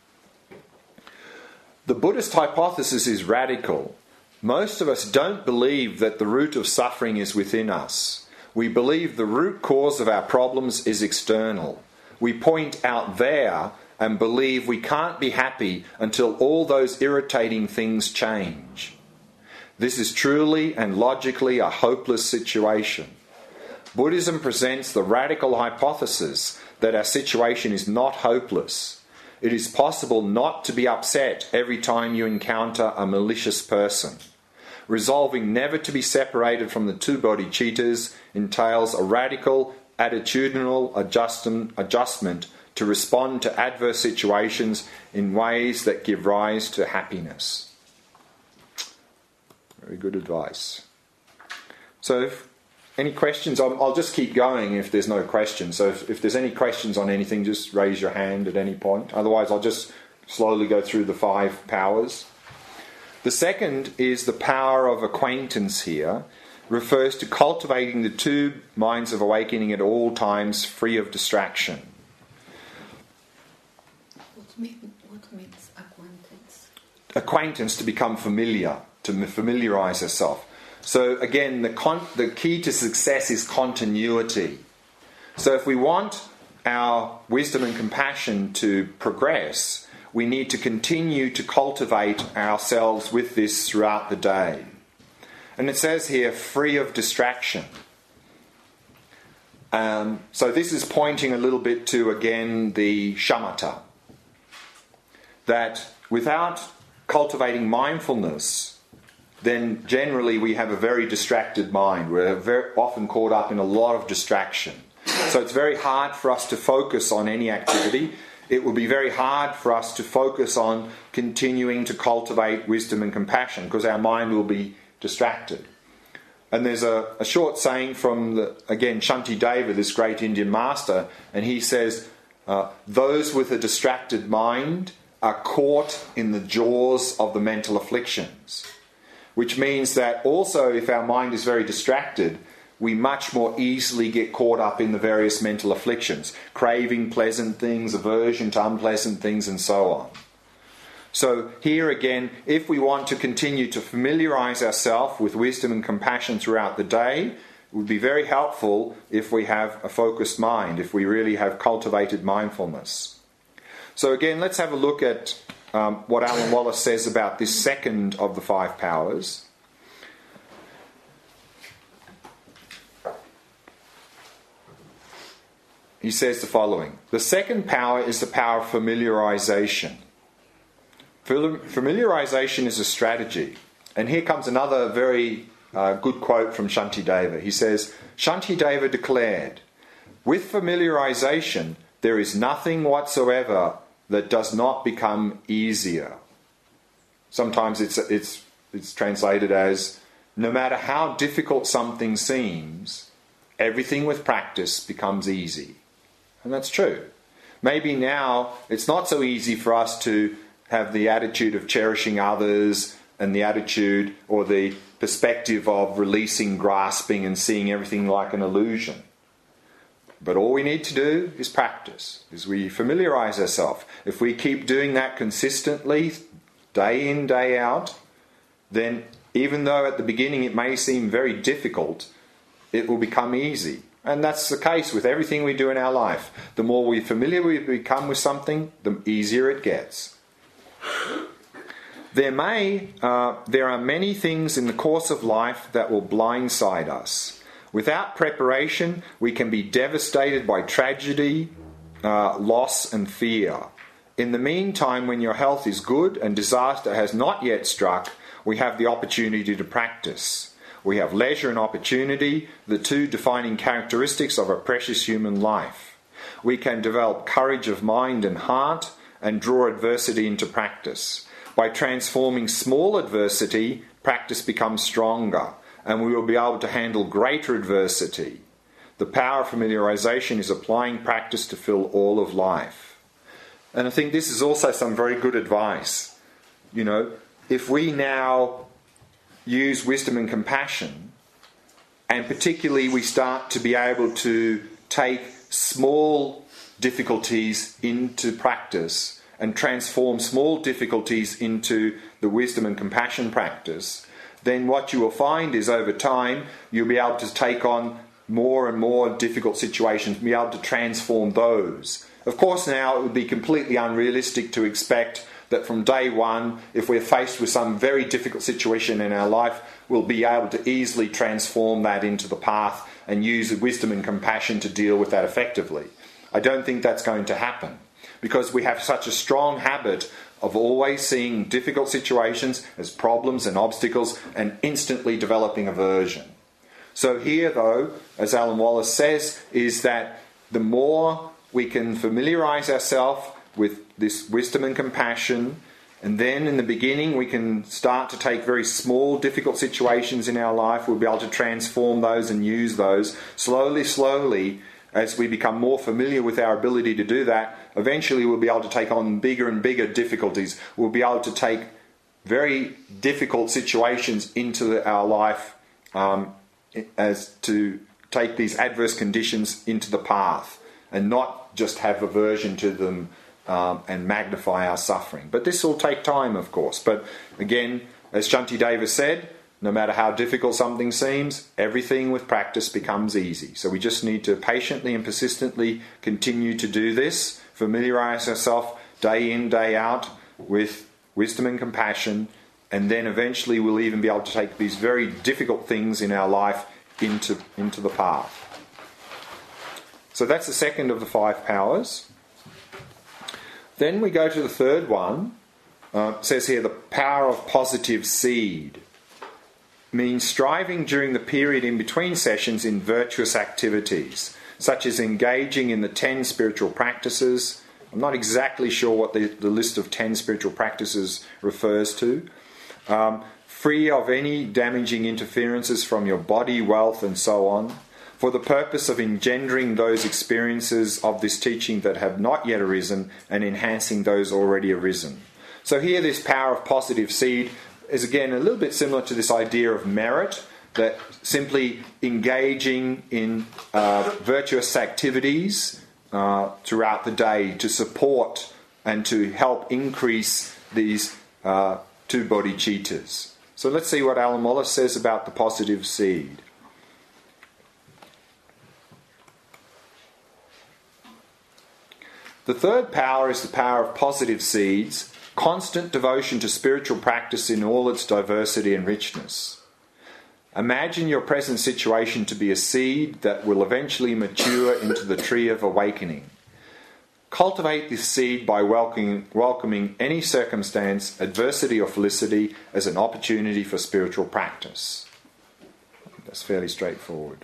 The Buddhist hypothesis is radical. Most of us don't believe that the root of suffering is within us. We believe the root cause of our problems is external. We point out there and believe we can't be happy until all those irritating things change. This is truly and logically a hopeless situation. Buddhism presents the radical hypothesis that our situation is not hopeless. It is possible not to be upset every time you encounter a malicious person. Resolving never to be separated from the two bodhicittas entails a radical attitudinal adjustment to respond to adverse situations in ways that give rise to happiness. Very good advice. So, if any questions? I'll, I'll just keep going if there's no questions. So, if, if there's any questions on anything, just raise your hand at any point. Otherwise, I'll just slowly go through the five powers. The second is the power of acquaintance here. Refers to cultivating the two minds of awakening at all times, free of distraction. What, mean, what means acquaintance? Acquaintance, to become familiar, to familiarise yourself. So again, the, con- the key to success is continuity. So if we want our wisdom and compassion to progress, we need to continue to cultivate ourselves with this throughout the day. And it says here, free of distraction. Um, so this is pointing a little bit to, again, the shamatha. That without cultivating mindfulness, then generally we have a very distracted mind. We're very often caught up in a lot of distraction. So it's very hard for us to focus on any activity. It will be very hard for us to focus on continuing to cultivate wisdom and compassion because our mind will be distracted. And there's a, a short saying from, the, again, Shantideva, this great Indian master, and he says, uh, those with a distracted mind are caught in the jaws of the mental afflictions. Which means that also if our mind is very distracted, we much more easily get caught up in the various mental afflictions, craving pleasant things, aversion to unpleasant things, and so on. So here again, if we want to continue to familiarise ourselves with wisdom and compassion throughout the day, it would be very helpful if we have a focused mind, if we really have cultivated mindfulness. So again, let's have a look at um, what Alan Wallace says about this second of the five powers. He says the following. The second power is the power of familiarisation. Familiarisation is a strategy. And here comes another very uh, good quote from Shantideva. He says, Shantideva declared, with familiarisation there is nothing whatsoever that does not become easier. Sometimes it's, it's, it's translated as, no matter how difficult something seems, everything with practice becomes easy. And that's true. Maybe now it's not so easy for us to have the attitude of cherishing others and the attitude or the perspective of releasing, grasping and seeing everything like an illusion. But all we need to do is practice, is we familiarise ourselves. If we keep doing that consistently, day in, day out, then even though at the beginning it may seem very difficult, it will become easy. And that's the case with everything we do in our life. The more we familiar we become with something, the easier it gets. There may, uh, there are many things in the course of life that will blindside us. Without preparation, we can be devastated by tragedy, uh, loss and fear. In the meantime, when your health is good and disaster has not yet struck, we have the opportunity to practice. We have leisure and opportunity, the two defining characteristics of a precious human life. We can develop courage of mind and heart and draw adversity into practice. By transforming small adversity, practice becomes stronger, and we will be able to handle greater adversity. The power of familiarization is applying practice to fill all of life. And I think this is also some very good advice. You know, if we now use wisdom and compassion, and particularly we start to be able to take small difficulties into practice and transform small difficulties into the wisdom and compassion practice, then what you will find is over time you'll be able to take on more and more difficult situations, be able to transform those. Of course now it would be completely unrealistic to expect that from day one, if we're faced with some very difficult situation in our life, we'll be able to easily transform that into the path and use wisdom and compassion to deal with that effectively. I don't think that's going to happen because we have such a strong habit of always seeing difficult situations as problems and obstacles and instantly developing aversion. So here, though, as Alan Wallace says, is that the more we can familiarise ourselves with this wisdom and compassion, And then in the beginning we can start to take very small, difficult situations in our life. We'll be able to transform those and use those. Slowly, slowly, as we become more familiar with our ability to do that, eventually we'll be able to take on bigger and bigger difficulties. We'll be able to take very difficult situations into our life um, as to take these adverse conditions into the path and not just have aversion to them um, and magnify our suffering. But this will take time, of course. But again, as Shanti Deva said, no matter how difficult something seems, everything with practice becomes easy. So we just need to patiently and persistently continue to do this, familiarise ourselves day in, day out with wisdom and compassion, and then eventually we'll even be able to take these very difficult things in our life into, into the path. So that's the second of the five powers. Then we go to the third one. Uh, it says here, the power of positive seed. Means striving during the period in between sessions in virtuous activities, such as engaging in the ten spiritual practices. I'm not exactly sure what the, the list of ten spiritual practices refers to. Um, free of any damaging interferences from your body, wealth, and so on, for the purpose of engendering those experiences of this teaching that have not yet arisen and enhancing those already arisen. So here this power of positive seed is again a little bit similar to this idea of merit, that simply engaging in uh, virtuous activities uh, throughout the day to support and to help increase these uh, two bodhicittas. So let's see what Alan Wallace says about the positive seed. The third power is the power of positive seeds, constant devotion to spiritual practice in all its diversity and richness. Imagine your present situation to be a seed that will eventually mature into the tree of awakening. Cultivate this seed by welcoming, welcoming any circumstance, adversity or felicity as an opportunity for spiritual practice. That's fairly straightforward.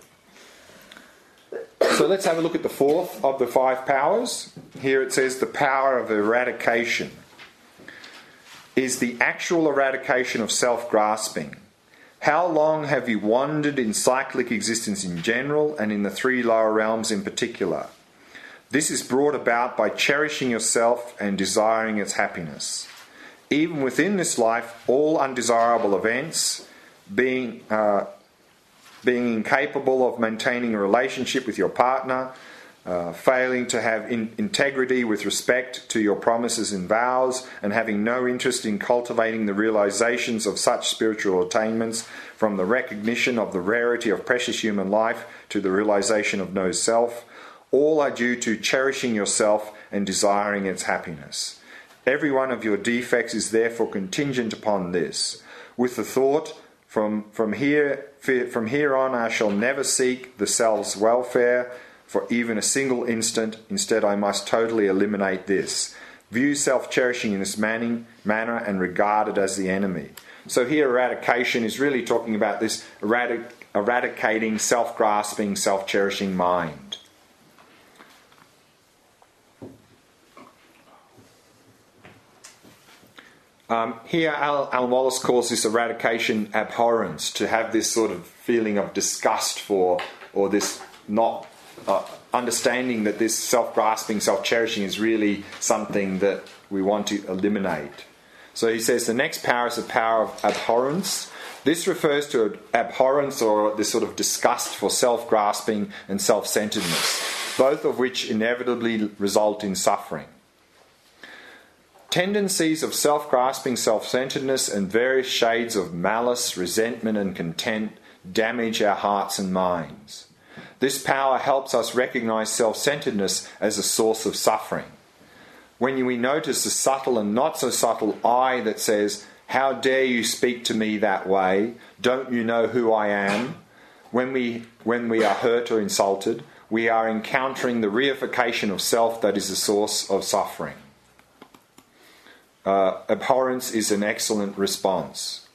So let's have a look at the fourth of the five powers. Here it says the power of eradication is the actual eradication of self-grasping. How long have you wandered in cyclic existence in general and in the three lower realms in particular? This is brought about by cherishing yourself and desiring its happiness. Even within this life, all undesirable events, being uh, being incapable of maintaining a relationship with your partner, uh, failing to have in- integrity with respect to your promises and vows, and having no interest in cultivating the realizations of such spiritual attainments, from the recognition of the rarity of precious human life to the realization of no self, all are due to cherishing yourself and desiring its happiness. Every one of your defects is therefore contingent upon this, with the thought, From, from, here, from here on I shall never seek the self's welfare for even a single instant. Instead I must totally eliminate this. View self-cherishing in this manning, manner and regard it as the enemy. So here eradication is really talking about this eradic, eradicating self-grasping, self-cherishing mind. Um, here Al, Alan Wallace calls this eradication abhorrence, to have this sort of feeling of disgust for, or this not uh, understanding that this self-grasping, self-cherishing is really something that we want to eliminate. So he says the next power is the power of abhorrence. This refers to abhorrence or this sort of disgust for self-grasping and self-centeredness, both of which inevitably result in suffering. Tendencies of self-grasping, self-centeredness and various shades of malice, resentment and contempt damage our hearts and minds. This power helps us recognize self-centeredness as a source of suffering. When we notice the subtle and not so subtle I that says, "How dare you speak to me that way? Don't you know who I am?" When we, when we are hurt or insulted, we are encountering the reification of self that is the source of suffering. Uh, abhorrence is an excellent response.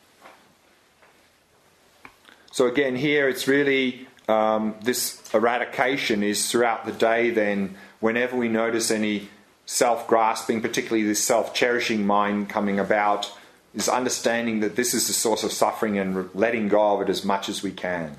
So again, here it's really um, this eradication is throughout the day. Then, whenever we notice any self-grasping, particularly this self-cherishing mind coming about, is understanding that this is the source of suffering and letting go of it as much as we can.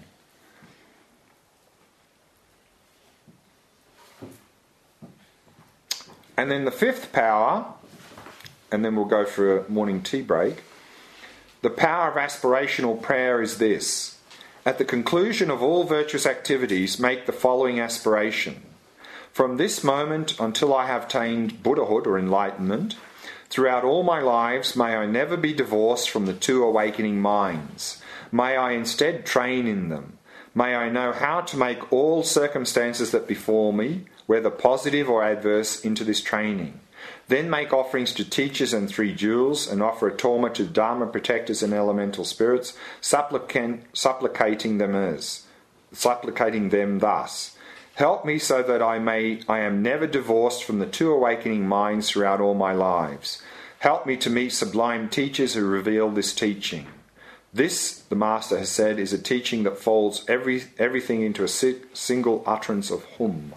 And then the fifth power, and then we'll go for a morning tea break. The power of aspirational prayer is this. At the conclusion of all virtuous activities, make the following aspiration. From this moment until I have attained Buddhahood or enlightenment, throughout all my lives, may I never be divorced from the two awakening minds. May I instead train in them. May I know how to make all circumstances that befall me, whether positive or adverse, into this training. Then make offerings to teachers and three jewels, and offer a torma to Dharma protectors and elemental spirits, supplicating, supplicating them as, supplicating them thus. Help me so that I may I am never divorced from the two awakening minds throughout all my lives. Help me to meet sublime teachers who reveal this teaching. This, the Master has said, is a teaching that folds every everything into a si- single utterance of Hum.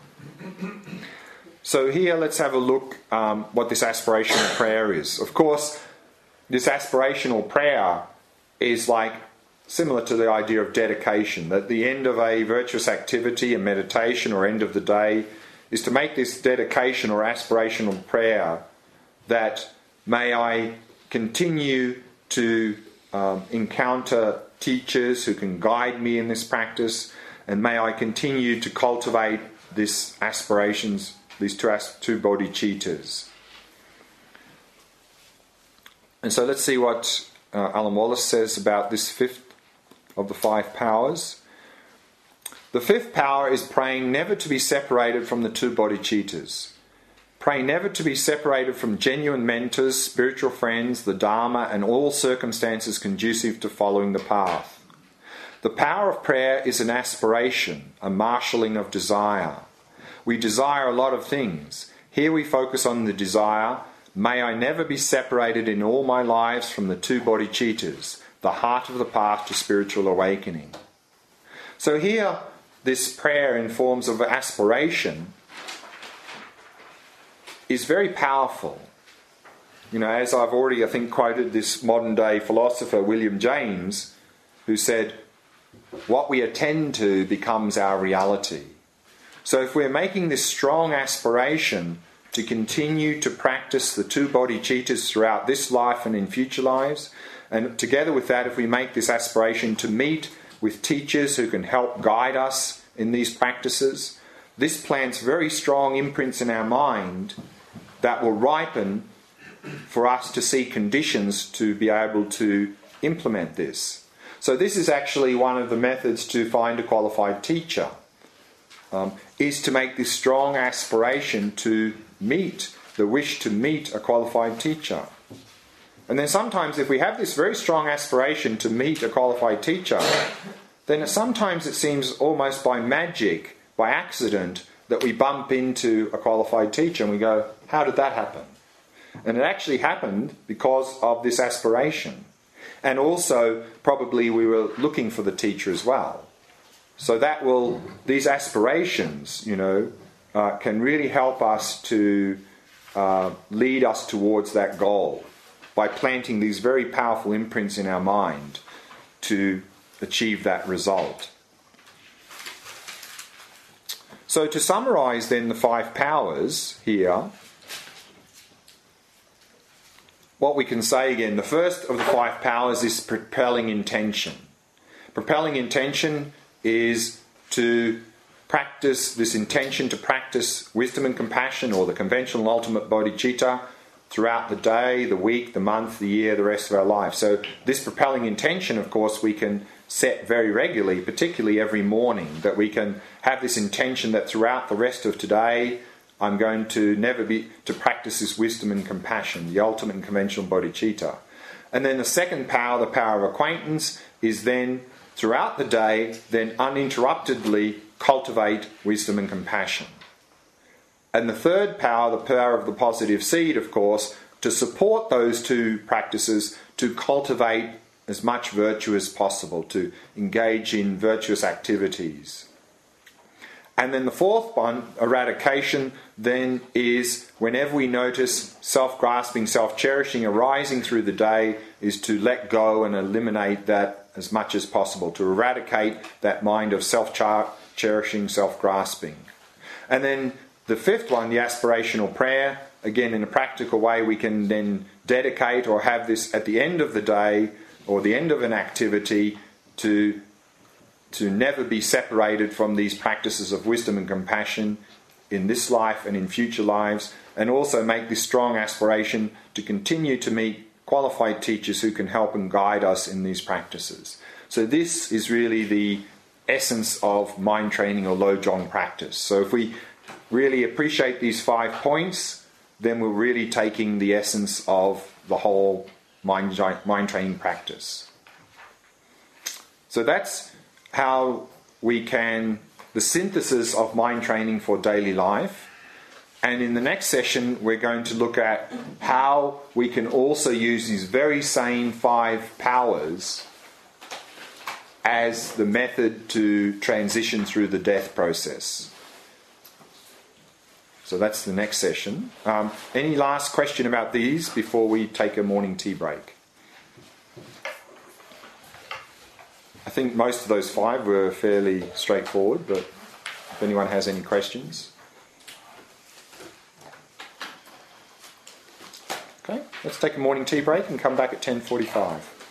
So here let's have a look um, what this aspirational prayer is. Of course, this aspirational prayer is like similar to the idea of dedication, that the end of a virtuous activity, a meditation or end of the day, is to make this dedication or aspirational prayer that may I continue to um, encounter teachers who can guide me in this practice, and may I continue to cultivate this aspirations, these two, two bodhicittas. And so let's see what uh, Alan Wallace says about this fifth of the five powers. The fifth power is praying never to be separated from the two bodhicittas. Pray never to be separated from genuine mentors, spiritual friends, the Dharma, and all circumstances conducive to following the path. The power of prayer is an aspiration, a marshalling of desire. We desire a lot of things. Here we focus on the desire, may I never be separated in all my lives from the two bodhicittas, the heart of the path to spiritual awakening. So here, this prayer in forms of aspiration is very powerful. You know, as I've already, I think, quoted this modern day philosopher, William James, who said, what we attend to becomes our reality. So if we're making this strong aspiration to continue to practice the two bodhicittas throughout this life and in future lives, and together with that, if we make this aspiration to meet with teachers who can help guide us in these practices, this plants very strong imprints in our mind that will ripen for us to see conditions to be able to implement this. So this is actually one of the methods to find a qualified teacher, um, is to make this strong aspiration to meet, the wish to meet a qualified teacher. And then sometimes if we have this very strong aspiration to meet a qualified teacher, then sometimes it seems almost by magic, by accident, that we bump into a qualified teacher and we go, how did that happen? And it actually happened because of this aspiration. And also, probably we were looking for the teacher as well. So that will, these aspirations, you know, uh, can really help us to uh, lead us towards that goal by planting these very powerful imprints in our mind to achieve that result. So to summarize then the five powers here, what we can say again, the first of the five powers is propelling intention. Propelling intention is to practice this intention to practice wisdom and compassion, or the conventional ultimate bodhicitta, throughout the day, the week, the month, the year, the rest of our life. So this propelling intention, of course, we can set very regularly, particularly every morning, that we can have this intention that throughout the rest of today, I'm going to never be to practice this wisdom and compassion, the ultimate and conventional bodhicitta. And then the second power, the power of acquaintance, is then throughout the day, then uninterruptedly cultivate wisdom and compassion. And the third power, the power of the positive seed, of course, to support those two practices, to cultivate as much virtue as possible, to engage in virtuous activities. And then the fourth one, eradication, then is whenever we notice self-grasping, self-cherishing arising through the day, is to let go and eliminate that as much as possible, to eradicate that mind of self-cherishing, self-grasping. And then the fifth one, the aspirational prayer, again in a practical way we can then dedicate or have this at the end of the day or the end of an activity to to never be separated from these practices of wisdom and compassion in this life and in future lives, and also make this strong aspiration to continue to meet qualified teachers who can help and guide us in these practices. So this is really the essence of mind training or Lojong practice. So if we really appreciate these five points, then we're really taking the essence of the whole mind, mind training practice. So that's how we can, the synthesis of mind training for daily life. And in the next session we're going to look at how we can also use these very same five powers as the method to transition through the death process. So that's the next session. Um, any last question about these before we take a morning tea break? I think most of those five were fairly straightforward, but if anyone has any questions. Okay, let's take a morning tea break and come back at ten forty-five.